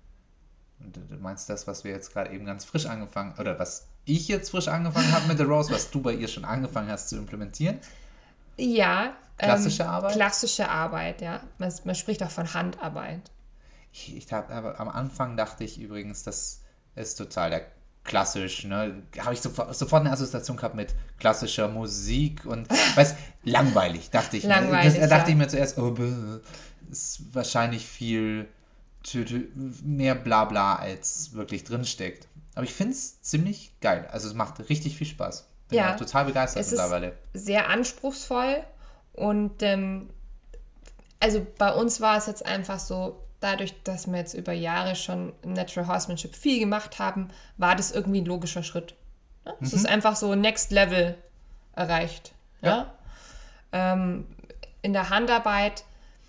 Du meinst das, was wir jetzt gerade eben ganz frisch angefangen, oder was ich jetzt frisch angefangen habe mit der Rose, was du bei ihr schon angefangen hast zu implementieren? Ja. Klassische ähm, Arbeit? Klassische Arbeit, ja. Man, man spricht auch von Handarbeit. Ich, ich hab, aber am Anfang dachte ich übrigens, das ist total der klassisch, ne? Habe ich sofort, sofort eine Assoziation gehabt mit klassischer Musik und weiß, langweilig, dachte ich. Langweilig, das, da dachte ja. ich mir zuerst, oh, bäh, ist wahrscheinlich viel mehr Blabla als wirklich drinsteckt. Aber ich finde es ziemlich geil. Also es macht richtig viel Spaß. Bin ja, total begeistert es mittlerweile. Ist sehr anspruchsvoll und ähm, also bei uns war es jetzt einfach so, dadurch, dass wir jetzt über Jahre schon im Natural Horsemanship viel gemacht haben, war das irgendwie ein logischer Schritt. Ja? Es mhm. ist einfach so Next Level erreicht. Ja? Ja? Ähm, in der Handarbeit,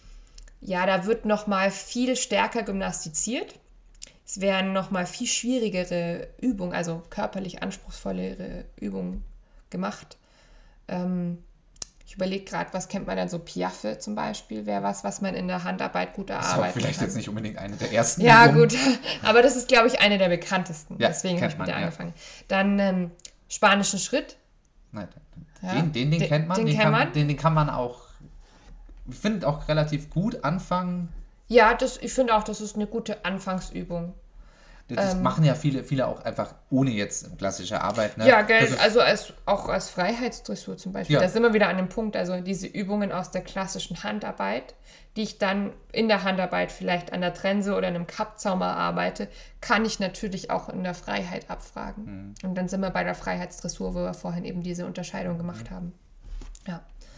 ja, da wird nochmal viel stärker gymnastiziert. Es werden nochmal viel schwierigere Übungen, also körperlich anspruchsvollere Übungen gemacht. Ähm, Ich überlege gerade, was kennt man dann so? Piaffe zum Beispiel wäre was, was man in der Handarbeit gut erarbeiten kann. Das ist vielleicht kann. Jetzt nicht unbedingt eine der ersten. Ja, Übungen. Gut. Aber das ist, glaube ich, eine der bekanntesten. Ja, deswegen habe ich mit der ja. angefangen. Dann ähm, spanischen Schritt. Nein, den, ja. den, den, den kennt man. Den, den, kann kann, man. Den, den kann man auch, ich finde, auch relativ gut anfangen. Ja, das, ich finde auch, das ist eine gute Anfangsübung. Das ähm, machen ja viele, viele auch einfach ohne jetzt klassische Arbeit. Ne? Ja, gell, also als, auch als Freiheitsdressur zum Beispiel. Ja. Da sind wir wieder an dem Punkt, also diese Übungen aus der klassischen Handarbeit, die ich dann in der Handarbeit vielleicht an der Trense oder einem Kappzaum erarbeite, kann ich natürlich auch in der Freiheit abfragen. Mhm. Und dann sind wir bei der Freiheitsdressur, wo wir vorhin eben diese Unterscheidung gemacht mhm. haben. Ja.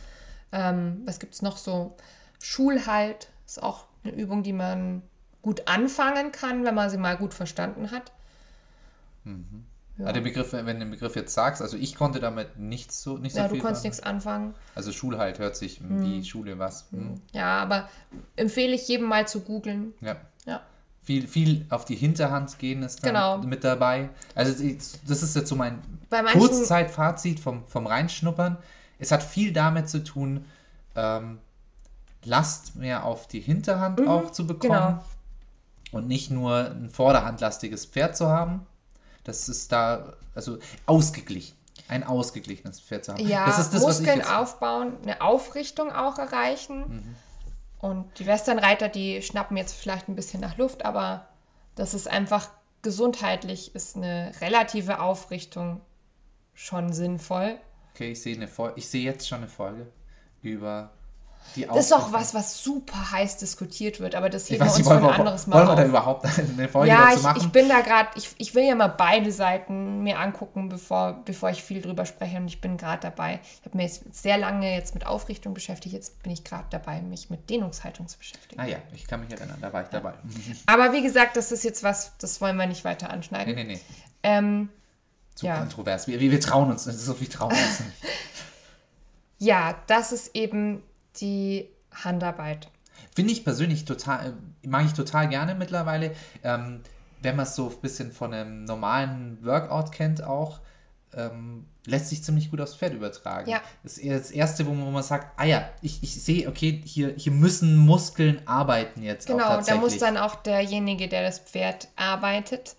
Ähm, was gibt es noch so? Schulhalt ist auch eine Übung, die man gut anfangen kann, wenn man sie mal gut verstanden hat. Mhm. Ja. Der Begriff, wenn du den Begriff jetzt sagst, also ich konnte damit nicht so, nicht so ja, viel. Ja, du konntest nichts anfangen. Also Schulhalt hört sich hm. wie Schule was. Hm. Ja, aber empfehle ich jedem mal zu googeln. Ja. Ja. Viel, viel auf die Hinterhand gehen ist dann genau. mit dabei. Also das ist jetzt so mein manchen... Kurzzeitfazit vom, vom Reinschnuppern. Es hat viel damit zu tun, ähm, Last mehr auf die Hinterhand mhm, auch zu bekommen. Genau. Und nicht nur ein vorderhandlastiges Pferd zu haben. Das ist da, also ausgeglichen. Ein ausgeglichenes Pferd zu haben. Ja, das ist das, Muskeln was ich jetzt... aufbauen, eine Aufrichtung auch erreichen. Mhm. Und die Westernreiter, die schnappen jetzt vielleicht ein bisschen nach Luft, aber das ist einfach gesundheitlich, ist eine relative Aufrichtung schon sinnvoll. Okay, ich sehe eine Folge, ich sehe jetzt schon eine Folge über... Das ist auch was, was super heiß diskutiert wird, aber das heben wir uns nicht, für ein wir, anderes Mal Wollen wir auf. da überhaupt eine Folge ja, dazu ich, machen? Ja, ich bin da gerade, ich, ich will ja mal beide Seiten mir angucken, bevor, bevor ich viel drüber spreche und ich bin gerade dabei. Ich habe mir jetzt sehr lange jetzt mit Aufrichtung beschäftigt, jetzt bin ich gerade dabei, mich mit Dehnungshaltung zu beschäftigen. Ah ja, ich kann mich erinnern, da war ich dabei. Aber wie gesagt, das ist jetzt was, das wollen wir nicht weiter anschneiden. Nee, nee, nee. Ähm, Zu ja. kontrovers. Wir, wir trauen uns, so viel trauen wir uns nicht. Ja, das ist eben die Handarbeit. Finde ich persönlich total, äh, mag ich total gerne mittlerweile. Ähm, wenn man es so ein bisschen von einem normalen Workout kennt auch, ähm, lässt sich ziemlich gut aufs Pferd übertragen. Ja. Das ist eher das Erste, wo man, wo man sagt, ah ja, ich, ich sehe, okay, hier, hier müssen Muskeln arbeiten jetzt auch Genau, da tatsächlich. muss dann auch derjenige, der das Pferd arbeitet,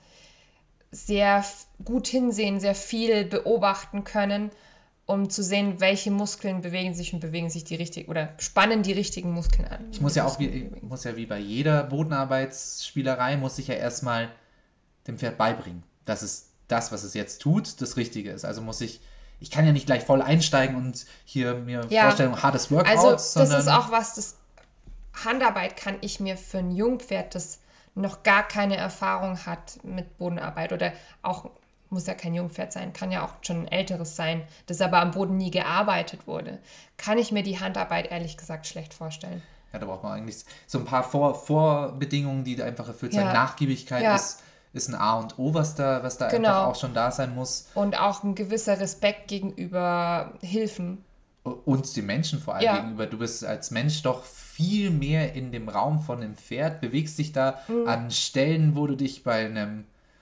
sehr f- gut hinsehen, sehr viel beobachten können, um zu sehen, welche Muskeln bewegen sich und bewegen sich die richtig oder spannen die richtigen Muskeln an. Ich muss Die ja auch wie, Muskeln ich bewegen. muss ja wie bei jeder Bodenarbeitsspielerei, muss ich ja erstmal dem Pferd beibringen, dass es das, was es jetzt tut, das Richtige ist. Also muss ich, ich kann ja nicht gleich voll einsteigen und hier mir Ja, vorstellen, hartes Workout, Also das sondern ist auch was, das Handarbeit kann ich mir für ein Jungpferd, das noch gar keine Erfahrung hat mit Bodenarbeit oder auch, muss ja kein Jungpferd sein, kann ja auch schon ein älteres sein, das aber am Boden nie gearbeitet wurde, kann ich mir die Handarbeit ehrlich gesagt schlecht vorstellen. ja, da braucht man eigentlich so ein paar Vor Vorbedingungen, die da einfach erfüllt sein. Ja. Nachgiebigkeit Ja. ist, ist ein A und O, was da, was da Genau. einfach auch schon da sein muss. Und auch ein gewisser Respekt gegenüber Hilfen. Und den Menschen vor allem Ja. gegenüber. Du bist als Mensch doch viel mehr in dem Raum von einem Pferd, bewegst dich da Mhm. an Stellen, wo du dich bei einem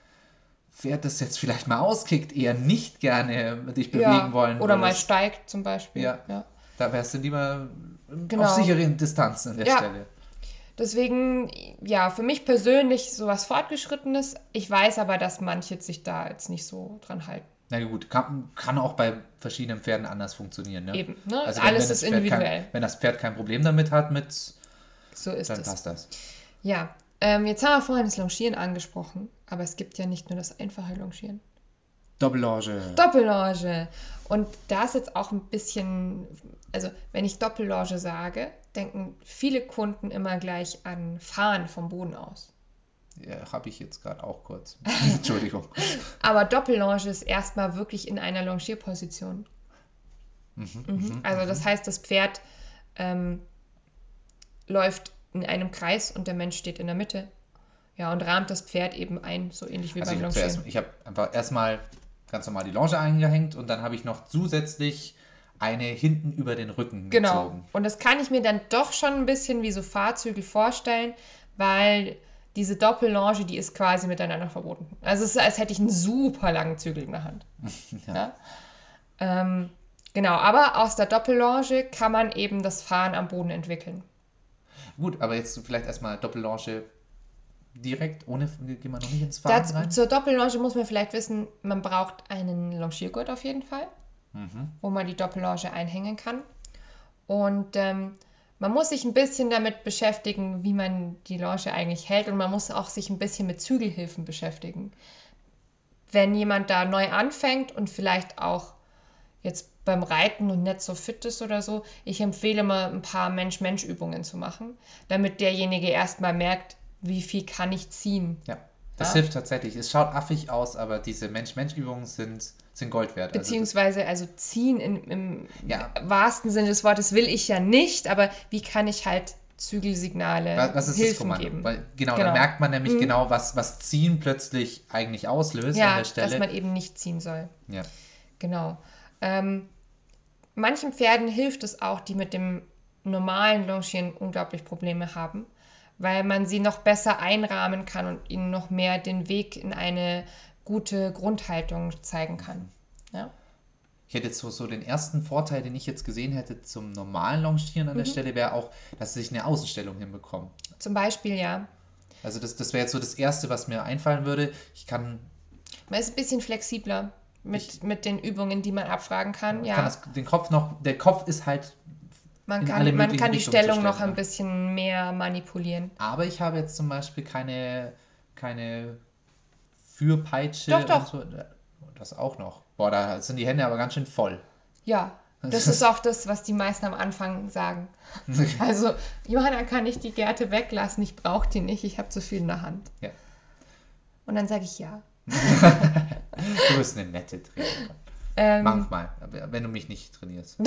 Pferd, das jetzt vielleicht mal auskickt, eher nicht gerne dich bewegen Ja. wollen Oder mal würdest. steigt zum Beispiel. Ja. Ja. Da wärst du lieber Genau. auf sicheren Distanzen an der Ja. Stelle. Deswegen, ja, für mich persönlich sowas Fortgeschrittenes. Ich weiß aber, dass manche sich da jetzt nicht so dran halten. Na gut, kann, kann auch bei verschiedenen Pferden anders funktionieren. Ne? Eben, ne? Also Alles das ist Pferd individuell. Kein, wenn das Pferd kein Problem damit hat, mit, So ist dann es. passt das. Ja, ähm, jetzt haben wir vorhin das Longieren angesprochen, aber es gibt ja nicht nur das einfache Longieren. Doppellonge. Doppellonge. Und da ist jetzt auch ein bisschen, also wenn ich Doppellonge sage, denken viele Kunden immer gleich an Fahren vom Boden aus. Ja, habe ich jetzt gerade auch kurz. Entschuldigung. Aber Doppellonge ist erstmal wirklich in einer Longierposition. Mhm, Mhm. Also das heißt, das Pferd ähm, läuft in einem Kreis und der Mensch steht in der Mitte. Ja, und rahmt das Pferd eben ein, so ähnlich wie Also beim ich habe Longieren. zuerst, ich habe einfach erstmal ganz normal die Longe eingehängt und dann habe ich noch zusätzlich eine hinten über den Rücken Genau. gezogen. Und das kann ich mir dann doch schon ein bisschen wie so Fahrzügel vorstellen, weil diese Doppellonge, die ist quasi miteinander verbunden. Also es ist, als hätte ich einen super langen Zügel in der Hand. Ja. Ja? Ähm, genau, aber aus der Doppellonge kann man eben das Fahren am Boden entwickeln. Gut, aber jetzt vielleicht erstmal Doppellonge direkt, ohne, gehen wir noch nicht ins Fahren Das, rein? zur Doppellonge muss man vielleicht wissen, man braucht einen Longiergurt auf jeden Fall, Mhm. wo man die Doppellonge einhängen kann. Und ähm, man muss sich ein bisschen damit beschäftigen, wie man die Longe eigentlich hält, und man muss auch sich ein bisschen mit Zügelhilfen beschäftigen. Wenn jemand da neu anfängt und vielleicht auch jetzt beim Reiten und nicht so fit ist oder so, ich empfehle mal ein paar Mensch-Mensch-Übungen zu machen, damit derjenige erstmal merkt, wie viel kann ich ziehen. Ja, das Ja. hilft tatsächlich. Es schaut affig aus, aber diese Mensch-Mensch-Übungen sind, sind Gold wert. Also das- Beziehungsweise, also ziehen im, im Ja. wahrsten Sinne des Wortes will ich ja nicht, aber wie kann ich halt Zügelsignale, Was, was ist das Hilfen Kommando? geben? Weil, genau, Genau. da merkt man nämlich Mhm. genau, was, was Ziehen plötzlich eigentlich auslöst an Ja, der Stelle. dass man eben nicht ziehen soll. ja. Genau. Ähm, manchen Pferden hilft es auch, die mit dem normalen Longieren unglaublich Probleme haben, weil man sie noch besser einrahmen kann und ihnen noch mehr den Weg in eine gute Grundhaltung zeigen kann. Ja? Ich hätte jetzt so, so den ersten Vorteil, den ich jetzt gesehen hätte zum normalen Longieren an der Mhm. Stelle, wäre auch, dass sie sich eine Außenstellung hinbekommen. Zum Beispiel, ja. Also das, das wäre jetzt so das Erste, was mir einfallen würde. Ich kann, Man ist ein bisschen flexibler mit, Ich- mit den Übungen, die man abfragen kann. ich Ja. kann das, den Kopf noch, der Kopf ist halt, man in kann, alle man möglichen kann die Richtungen zu Stellung noch stellen, ein ne? bisschen mehr manipulieren. aber ich habe jetzt zum Beispiel keine, keine Führpeitsche. Doch, doch. Und so. Das auch noch. Boah, da sind die Hände aber ganz schön voll. Ja, das ist auch das, was die meisten am Anfang sagen. Also, Johanna, kann ich die Gerte weglassen? Ich brauche die nicht, ich habe zu viel in der Hand. Ja. Und dann sage ich ja. Du bist eine nette Trainerin. Ähm, Manchmal, aber wenn du mich nicht trainierst.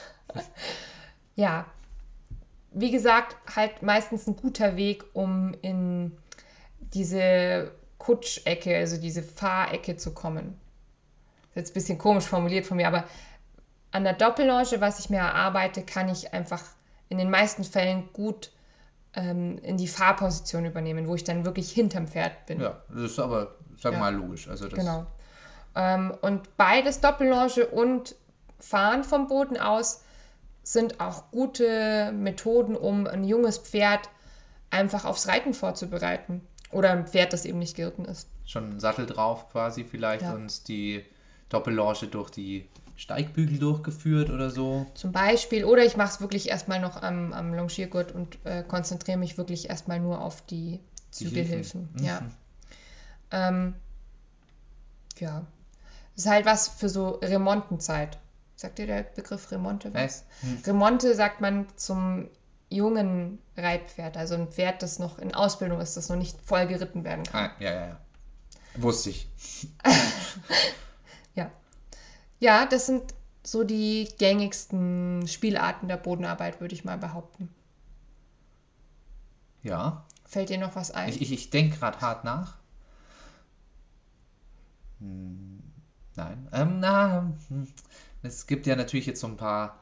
ja, wie gesagt, halt meistens ein guter Weg, um in diese Kutschecke, also diese Fahrecke zu kommen. Das ist jetzt ein bisschen komisch formuliert von mir, aber an der Doppellonge, was ich mir erarbeite, kann ich einfach in den meisten Fällen gut ähm, in die Fahrposition übernehmen, wo ich dann wirklich hinterm Pferd bin. Ja, das ist aber, sag Ja. mal, logisch. Also das, Genau. Ähm, und beides, Doppellonge und Fahren vom Boden aus, sind auch gute Methoden, um ein junges Pferd einfach aufs Reiten vorzubereiten. Oder ein Pferd, das eben nicht geritten ist. schon einen Sattel drauf quasi vielleicht Ja. und die Doppellonge durch die Steigbügel durchgeführt oder so. Zum Beispiel. Oder ich mache es wirklich erstmal noch am, am Longiergurt und äh, konzentriere mich wirklich erstmal nur auf die Zügelhilfen. Mhm. Ja. Ähm, ja. Das ist halt was für so Remontenzeit. Sagt dir der Begriff Remonte was? Hm. Remonte sagt man zum jungen Reitpferd, also ein Pferd, das noch in Ausbildung ist, das noch nicht voll geritten werden kann. Ah, ja, ja, ja. Wusste ich. Ja. Ja, das sind so die gängigsten Spielarten der Bodenarbeit, würde ich mal behaupten. Ja. Fällt dir noch was ein? Ich, ich, ich denke gerade hart nach. Hm, nein. Ähm, na, hm. Es gibt ja natürlich jetzt so ein paar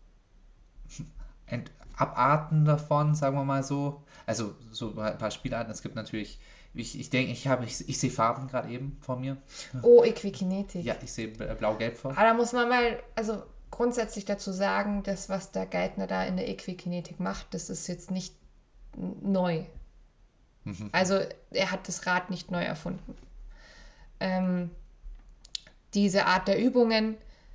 Ent Abarten davon, sagen wir mal so. Also so ein paar Spielarten. Es gibt natürlich, ich, ich denke, ich habe, ich, ich sehe Farben gerade eben vor mir. Oh, Equikinetik. Ja, ich sehe blau-gelb vor. Aber da muss man mal, also grundsätzlich dazu sagen, das, was der Geithner da in der Equikinetik macht, das ist jetzt nicht n- neu. Mhm. Also er hat das Rad nicht neu erfunden. Ähm, diese Art der Übungen,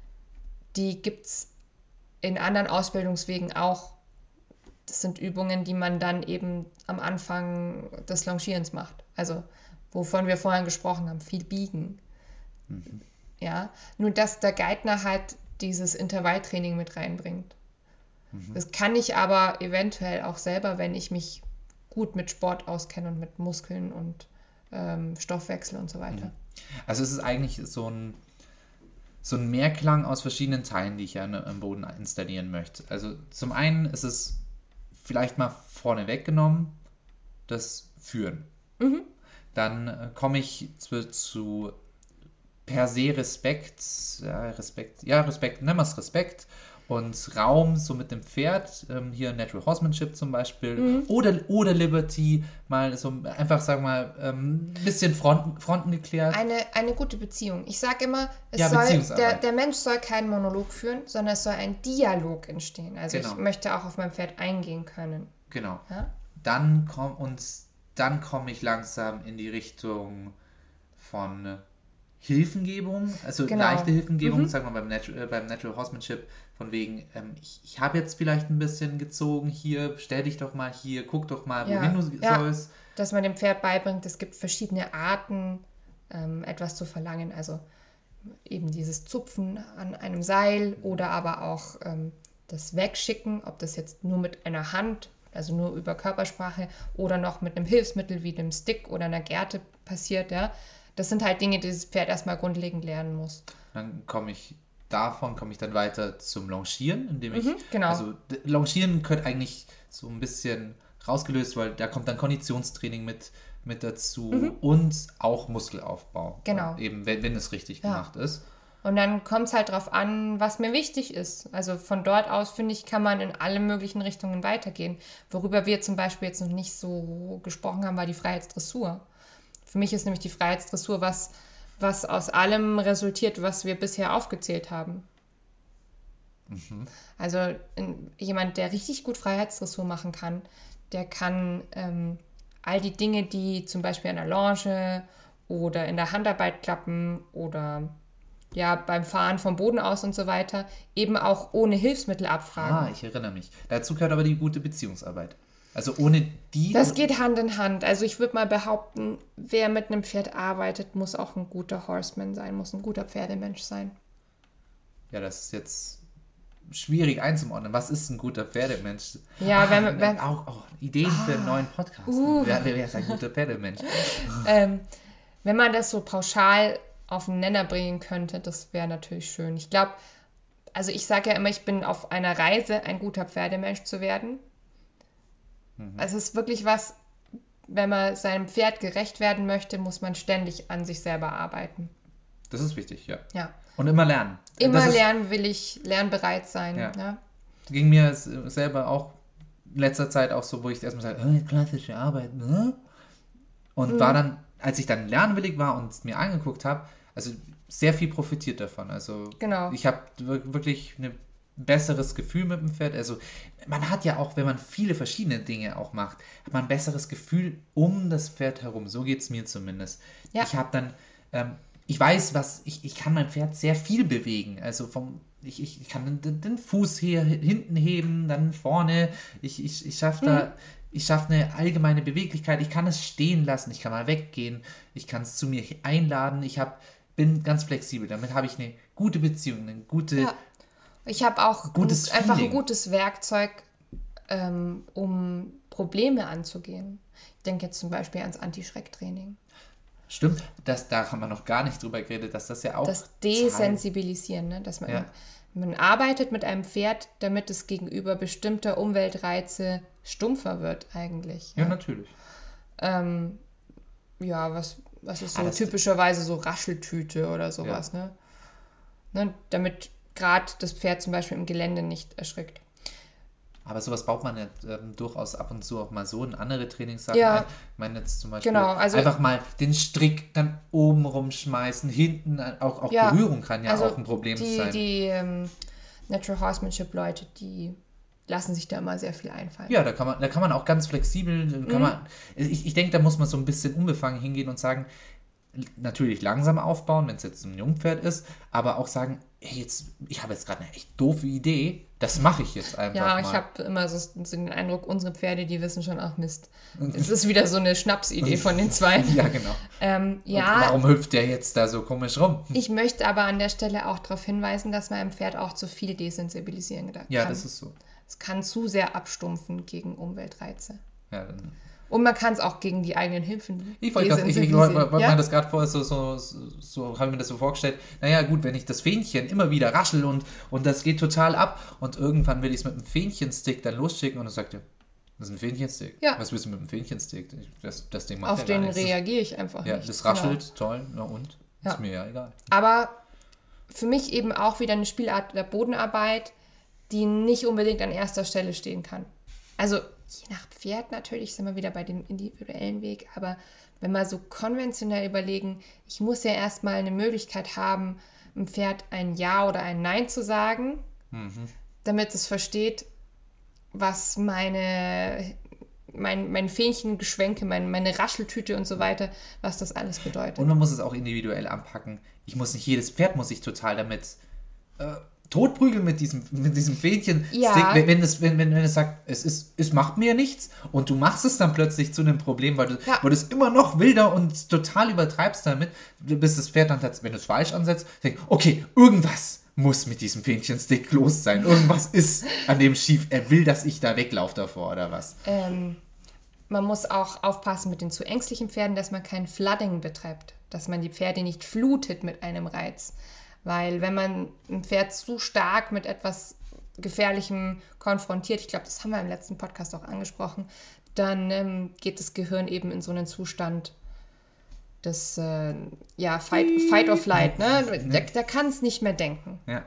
die gibt es in anderen Ausbildungswegen auch. Das sind Übungen, die man dann eben am Anfang des Longierens macht. Also wovon wir vorhin gesprochen haben, viel biegen. Mhm. Ja, nur dass der Geithner halt dieses Intervalltraining mit reinbringt. Mhm. Das kann ich aber eventuell auch selber, wenn ich mich gut mit Sport auskenne und mit Muskeln und ähm, Stoffwechsel und so weiter. Also es ist eigentlich so ein, so ein Mehrklang aus verschiedenen Teilen, die ich ja am Boden installieren möchte. Also zum einen ist es vielleicht mal vorne weggenommen, das Führen. Mhm. Dann äh, komme ich zu, zu per se Respekt, ja, Respekt, ja, Respekt, nennen wir es Respekt und Raum so mit dem Pferd, ähm, hier Natural Horsemanship zum Beispiel, Mhm. oder, oder Liberty, mal so einfach, sagen wir mal, ähm, ein bisschen Fronten, Fronten geklärt. Eine, eine gute Beziehung. Ich sage immer, es Ja, soll, der, Beziehungsarbeit. der Mensch soll keinen Monolog führen, sondern es soll ein Dialog entstehen. Also Genau. ich möchte auch auf mein Pferd eingehen können. Genau. Ja? Dann komm, und dann komme ich langsam in die Richtung von Hilfengebung, also Genau. leichte Hilfengebung, Mhm. sagen wir beim Natural, äh, beim Natural Horsemanship, von wegen, ähm, ich, ich habe jetzt vielleicht ein bisschen gezogen, hier, stell dich doch mal hier, guck doch mal, Ja, wohin du ja. sollst. Dass man dem Pferd beibringt, es gibt verschiedene Arten, ähm, etwas zu verlangen. Also eben dieses Zupfen an einem Seil oder aber auch ähm, das Wegschicken, ob das jetzt nur mit einer Hand, also nur über Körpersprache oder noch mit einem Hilfsmittel wie einem Stick oder einer Gerte passiert, ja. Das sind halt Dinge, die das Pferd erstmal grundlegend lernen muss. Dann komme ich davon, komme ich dann weiter zum Longieren, indem ich, Mhm, genau. also d- Longieren gehört eigentlich so ein bisschen rausgelöst, weil da kommt dann Konditionstraining mit, mit dazu und auch Muskelaufbau. Genau. Äh, eben, wenn, wenn es richtig Ja. gemacht ist. Und dann kommt es halt drauf an, was mir wichtig ist. Also von dort aus, finde ich, kann man in alle möglichen Richtungen weitergehen. Worüber wir zum Beispiel jetzt noch nicht so gesprochen haben, war die Freiheitsdressur. Für mich ist nämlich die Freiheitsdressur was, was aus allem resultiert, was wir bisher aufgezählt haben. Mhm. Also in, jemand, der richtig gut Freiheitsdressur machen kann, der kann ähm, all die Dinge, die zum Beispiel an der Longe oder in der Handarbeit klappen oder ja beim Fahren vom Boden aus und so weiter, eben auch ohne Hilfsmittel abfragen. Ah, ich erinnere mich. Dazu gehört aber die gute Beziehungsarbeit. Also ohne die... Das geht Hand in Hand. Also ich würde mal behaupten, wer mit einem Pferd arbeitet, muss auch ein guter Horseman sein, muss ein guter Pferdemensch sein. Ja, das ist jetzt schwierig einzuordnen. Was ist ein guter Pferdemensch? Ja, ah, wenn- wenn- auch, auch Ideen für einen neuen Podcast. uh. Wer, wer ist ein guter Pferdemensch? Ähm, wenn man das so pauschal auf den Nenner bringen könnte, das wäre natürlich schön. Ich glaube, also ich sage ja immer, ich bin auf einer Reise, ein guter Pferdemensch zu werden. Mhm. Also es ist wirklich was, wenn man seinem Pferd gerecht werden möchte, muss man ständig an sich selber arbeiten. Das ist wichtig, ja. Ja. Und immer lernen. Immer das ist, lernwillig, lernbereit sein. Ja. Ja. ging mir selber auch in letzter Zeit auch so, wo ich erstmal sage, äh, klassische Arbeit, ne? Und Mhm. war dann, als ich dann lernwillig war und es mir angeguckt habe, also sehr viel profitiert davon. Also Genau. ich habe wirklich ein besseres Gefühl mit dem Pferd. Also man hat ja auch, wenn man viele verschiedene Dinge auch macht, hat man ein besseres Gefühl um das Pferd herum. So geht es mir zumindest. Ja. Ich habe dann, ähm, ich weiß, was, ich, ich kann mein Pferd sehr viel bewegen. Also vom, ich, ich kann den, den Fuß hier hinten heben, dann vorne. Ich, ich, ich schaffe da, ich schaffe eine allgemeine Beweglichkeit. Ich kann es stehen lassen, ich kann mal weggehen, ich kann es zu mir einladen. Ich hab, bin ganz flexibel. Damit habe ich eine gute Beziehung, eine gute. Ja. Ich habe auch Gutes ein, einfach ein Feeling. gutes Werkzeug, ähm, um Probleme anzugehen. Ich denke jetzt zum Beispiel ans Anti-Schreck-Training. Stimmt, das, da haben wir noch gar nicht drüber geredet, dass das ja auch. Das Desensibilisieren, ne? Dass man, Ja. man arbeitet mit einem Pferd, damit es gegenüber bestimmter Umweltreize stumpfer wird eigentlich. Ja, Ja, natürlich. ähm, ja was, was ist so Ah, das- typischerweise so Rascheltüte oder sowas, ne? Ne? Damit gerade das Pferd zum Beispiel im Gelände nicht erschrickt. Aber sowas baut man ja ähm, durchaus ab und zu auch mal so in andere Trainingssachen Ja. ein. Ich meine jetzt zum Beispiel Genau, also- einfach mal den Strick dann oben rumschmeißen, hinten, äh, auch, auch Ja, Berührung kann ja also auch ein Problem die, sein. Die ähm, Natural Horsemanship Leute, die lassen sich da immer sehr viel einfallen. Ja, da kann man, da kann man auch ganz flexibel, da Mhm. kann man, ich, ich denke, da muss man so ein bisschen unbefangen hingehen und sagen, natürlich langsam aufbauen, wenn es jetzt ein Jungpferd ist, aber auch sagen, hey, jetzt, ich habe jetzt gerade eine echt doofe Idee, das mache ich jetzt einfach Ja, mal. ich habe immer so, so den Eindruck, unsere Pferde, die wissen schon, ach Mist. Es ist wieder so eine Schnapsidee von den zwei. Ja, genau. Ähm, Und ja, warum hüpft der jetzt da so komisch rum? ich möchte aber an der Stelle auch darauf hinweisen, dass man einem Pferd auch zu viel desensibilisieren kann. Ja, das ist so. Es kann zu sehr abstumpfen gegen Umweltreize. Ja, dann Und man kann es auch gegen die eigenen Hilfen Ich wollte grad- ich, ich desensibilisieren. wollte wollte Ja? mir das gerade vorher so, so, so, so habe ich mir das so vorgestellt. Naja, gut, wenn ich das Fähnchen immer wieder raschel und, und das geht total ab und irgendwann will ich es mit einem Fähnchenstick dann losschicken und dann sagt er, das ist ein Fähnchenstick. Ja. Was willst du mit einem Fähnchenstick? Das, das Ding macht Auf ja gar den nichts. reagiere ich einfach Ja, nicht. das Genau. raschelt, toll, na und? Ja. Ist mir ja egal. Aber für mich eben auch wieder eine Spielart der Bodenarbeit, die nicht unbedingt an erster Stelle stehen kann. Also je nach Pferd natürlich sind wir wieder bei dem individuellen Weg, aber wenn wir so konventionell überlegen, ich muss ja erstmal eine Möglichkeit haben, einem Pferd ein Ja oder ein Nein zu sagen, Mhm. damit es versteht, was meine, mein, mein Fähnchengeschwenke, mein, meine Rascheltüte und so weiter, was das alles bedeutet. Und man muss es auch individuell anpacken. Ich muss nicht, jedes Pferd muss sich total damit äh, totprügeln mit diesem, mit diesem Fähnchen. Ja. Wenn, wenn, es, wenn, wenn, wenn es sagt, es, ist, es macht mir nichts und du machst es dann plötzlich zu einem Problem, weil du, Ja. weil du es immer noch wilder und total übertreibst damit, bis das Pferd dann, tats- wenn du es falsch ansetzt, denkt, okay, irgendwas muss mit diesem Fähnchenstick los sein. Irgendwas ist an dem schief. Er will, dass ich da weglaufe davor oder was. Ähm, man muss auch aufpassen mit den zu ängstlichen Pferden, dass man kein Flooding betreibt, dass man die Pferde nicht flutet mit einem Reiz. Weil wenn man ein Pferd zu stark mit etwas Gefährlichem konfrontiert, ich glaube, das haben wir im letzten Podcast auch angesprochen, dann ähm, geht das Gehirn eben in so einen Zustand des äh, ja, Fight, Fight or Flight. Ne? Da, da kann es nicht mehr denken. Ja.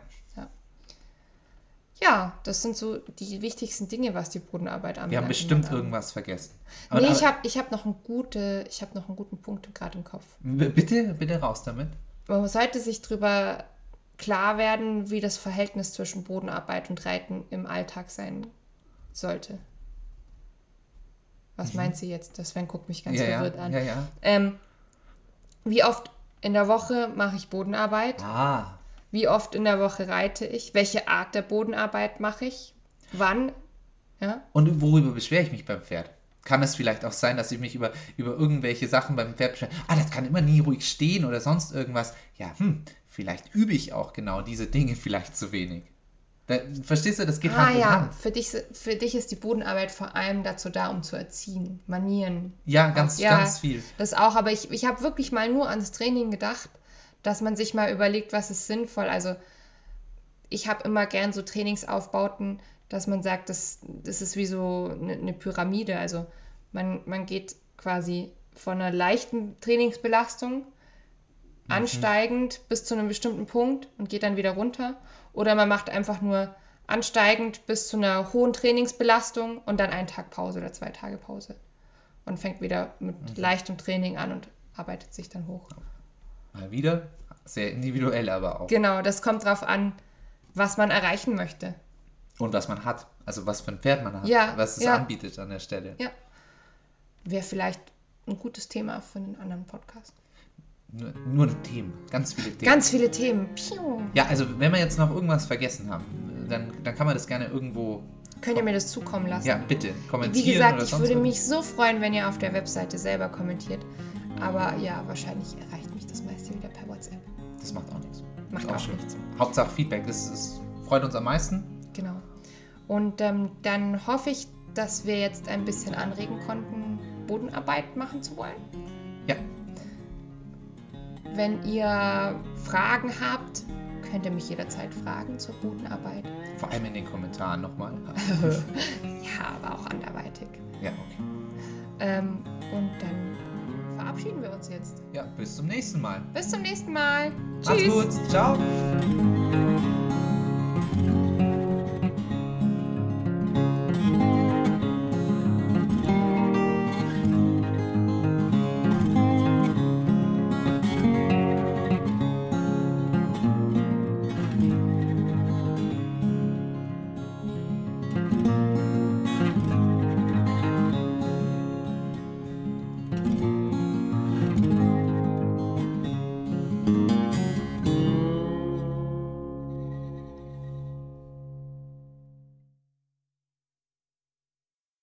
Ja, das sind so die wichtigsten Dinge, was die Bodenarbeit anbelangt. Wir haben in bestimmt meinen Augen. irgendwas vergessen. Nee, ich habe ich hab noch, einen gute, ich hab noch einen guten Punkt gerade im Kopf. bitte, bitte raus damit. Man sollte sich darüber klar werden, wie das Verhältnis zwischen Bodenarbeit und Reiten im Alltag sein sollte. Was meint sie jetzt? Der Sven guckt mich ganz Ja, verwirrt ja, an. ja, ja. Ähm, wie oft in der Woche mache ich Bodenarbeit? Ah, Wie oft in der Woche reite ich? Welche Art der Bodenarbeit mache ich? Wann? Ja? und worüber beschwere ich mich beim Pferd? Kann es vielleicht auch sein, dass ich mich über, über irgendwelche Sachen beim Pferd beschwere? Ah, das kann immer nie ruhig stehen oder sonst irgendwas. Ja, hm, vielleicht übe ich auch genau diese Dinge vielleicht zu wenig. Da, verstehst du, das geht Ah Hand in ja, Hand. für dich, für dich ist die Bodenarbeit vor allem dazu da, um zu erziehen, Manieren. Ja, ganz, Ja, ganz viel. Das auch, aber ich, ich habe wirklich mal nur ans Training gedacht, dass man sich mal überlegt, was ist sinnvoll. Also ich habe immer gern so Trainingsaufbauten, dass man sagt, das, das ist wie so eine, eine Pyramide. Also man, man geht quasi von einer leichten Trainingsbelastung ansteigend bis zu einem bestimmten Punkt und geht dann wieder runter. Oder man macht einfach nur ansteigend bis zu einer hohen Trainingsbelastung und dann einen Tag Pause oder zwei Tage Pause. Und fängt wieder mit mhm. leichtem Training an und arbeitet sich dann hoch. Mal wieder, sehr individuell aber auch. Genau, das kommt drauf an, was man erreichen möchte. Und was man hat, also was für ein Pferd man hat, ja, was es ja. anbietet an der Stelle. Ja, wäre vielleicht ein gutes Thema für einen anderen Podcast. Nur, nur Themen, ganz viele Themen. Ganz viele Themen. Piu. Ja, also wenn wir jetzt noch irgendwas vergessen haben, dann, dann kann man das gerne irgendwo... Könnt ihr mir das zukommen lassen? Ja, bitte, kommentieren. Wie gesagt, oder ich sonst würde was. mich so freuen, wenn ihr auf der Webseite selber kommentiert. Aber ja, wahrscheinlich erreicht mich das meiste wieder per WhatsApp. Das macht auch nichts. Macht auch, auch schön. nichts. Hauptsache Feedback, das, das freut uns am meisten. Genau. Und ähm, dann hoffe ich, dass wir jetzt ein bisschen anregen konnten, Bodenarbeit machen zu wollen. Ja. Wenn ihr Fragen habt, könnt ihr mich jederzeit fragen zur Bodenarbeit. Vor allem in den Kommentaren nochmal. Ja, aber auch anderweitig. Ja, okay. Ähm, und dann verabschieden wir uns jetzt. Ja, bis zum nächsten Mal. Bis zum nächsten Mal. Macht's Tschüss. gut. Ciao.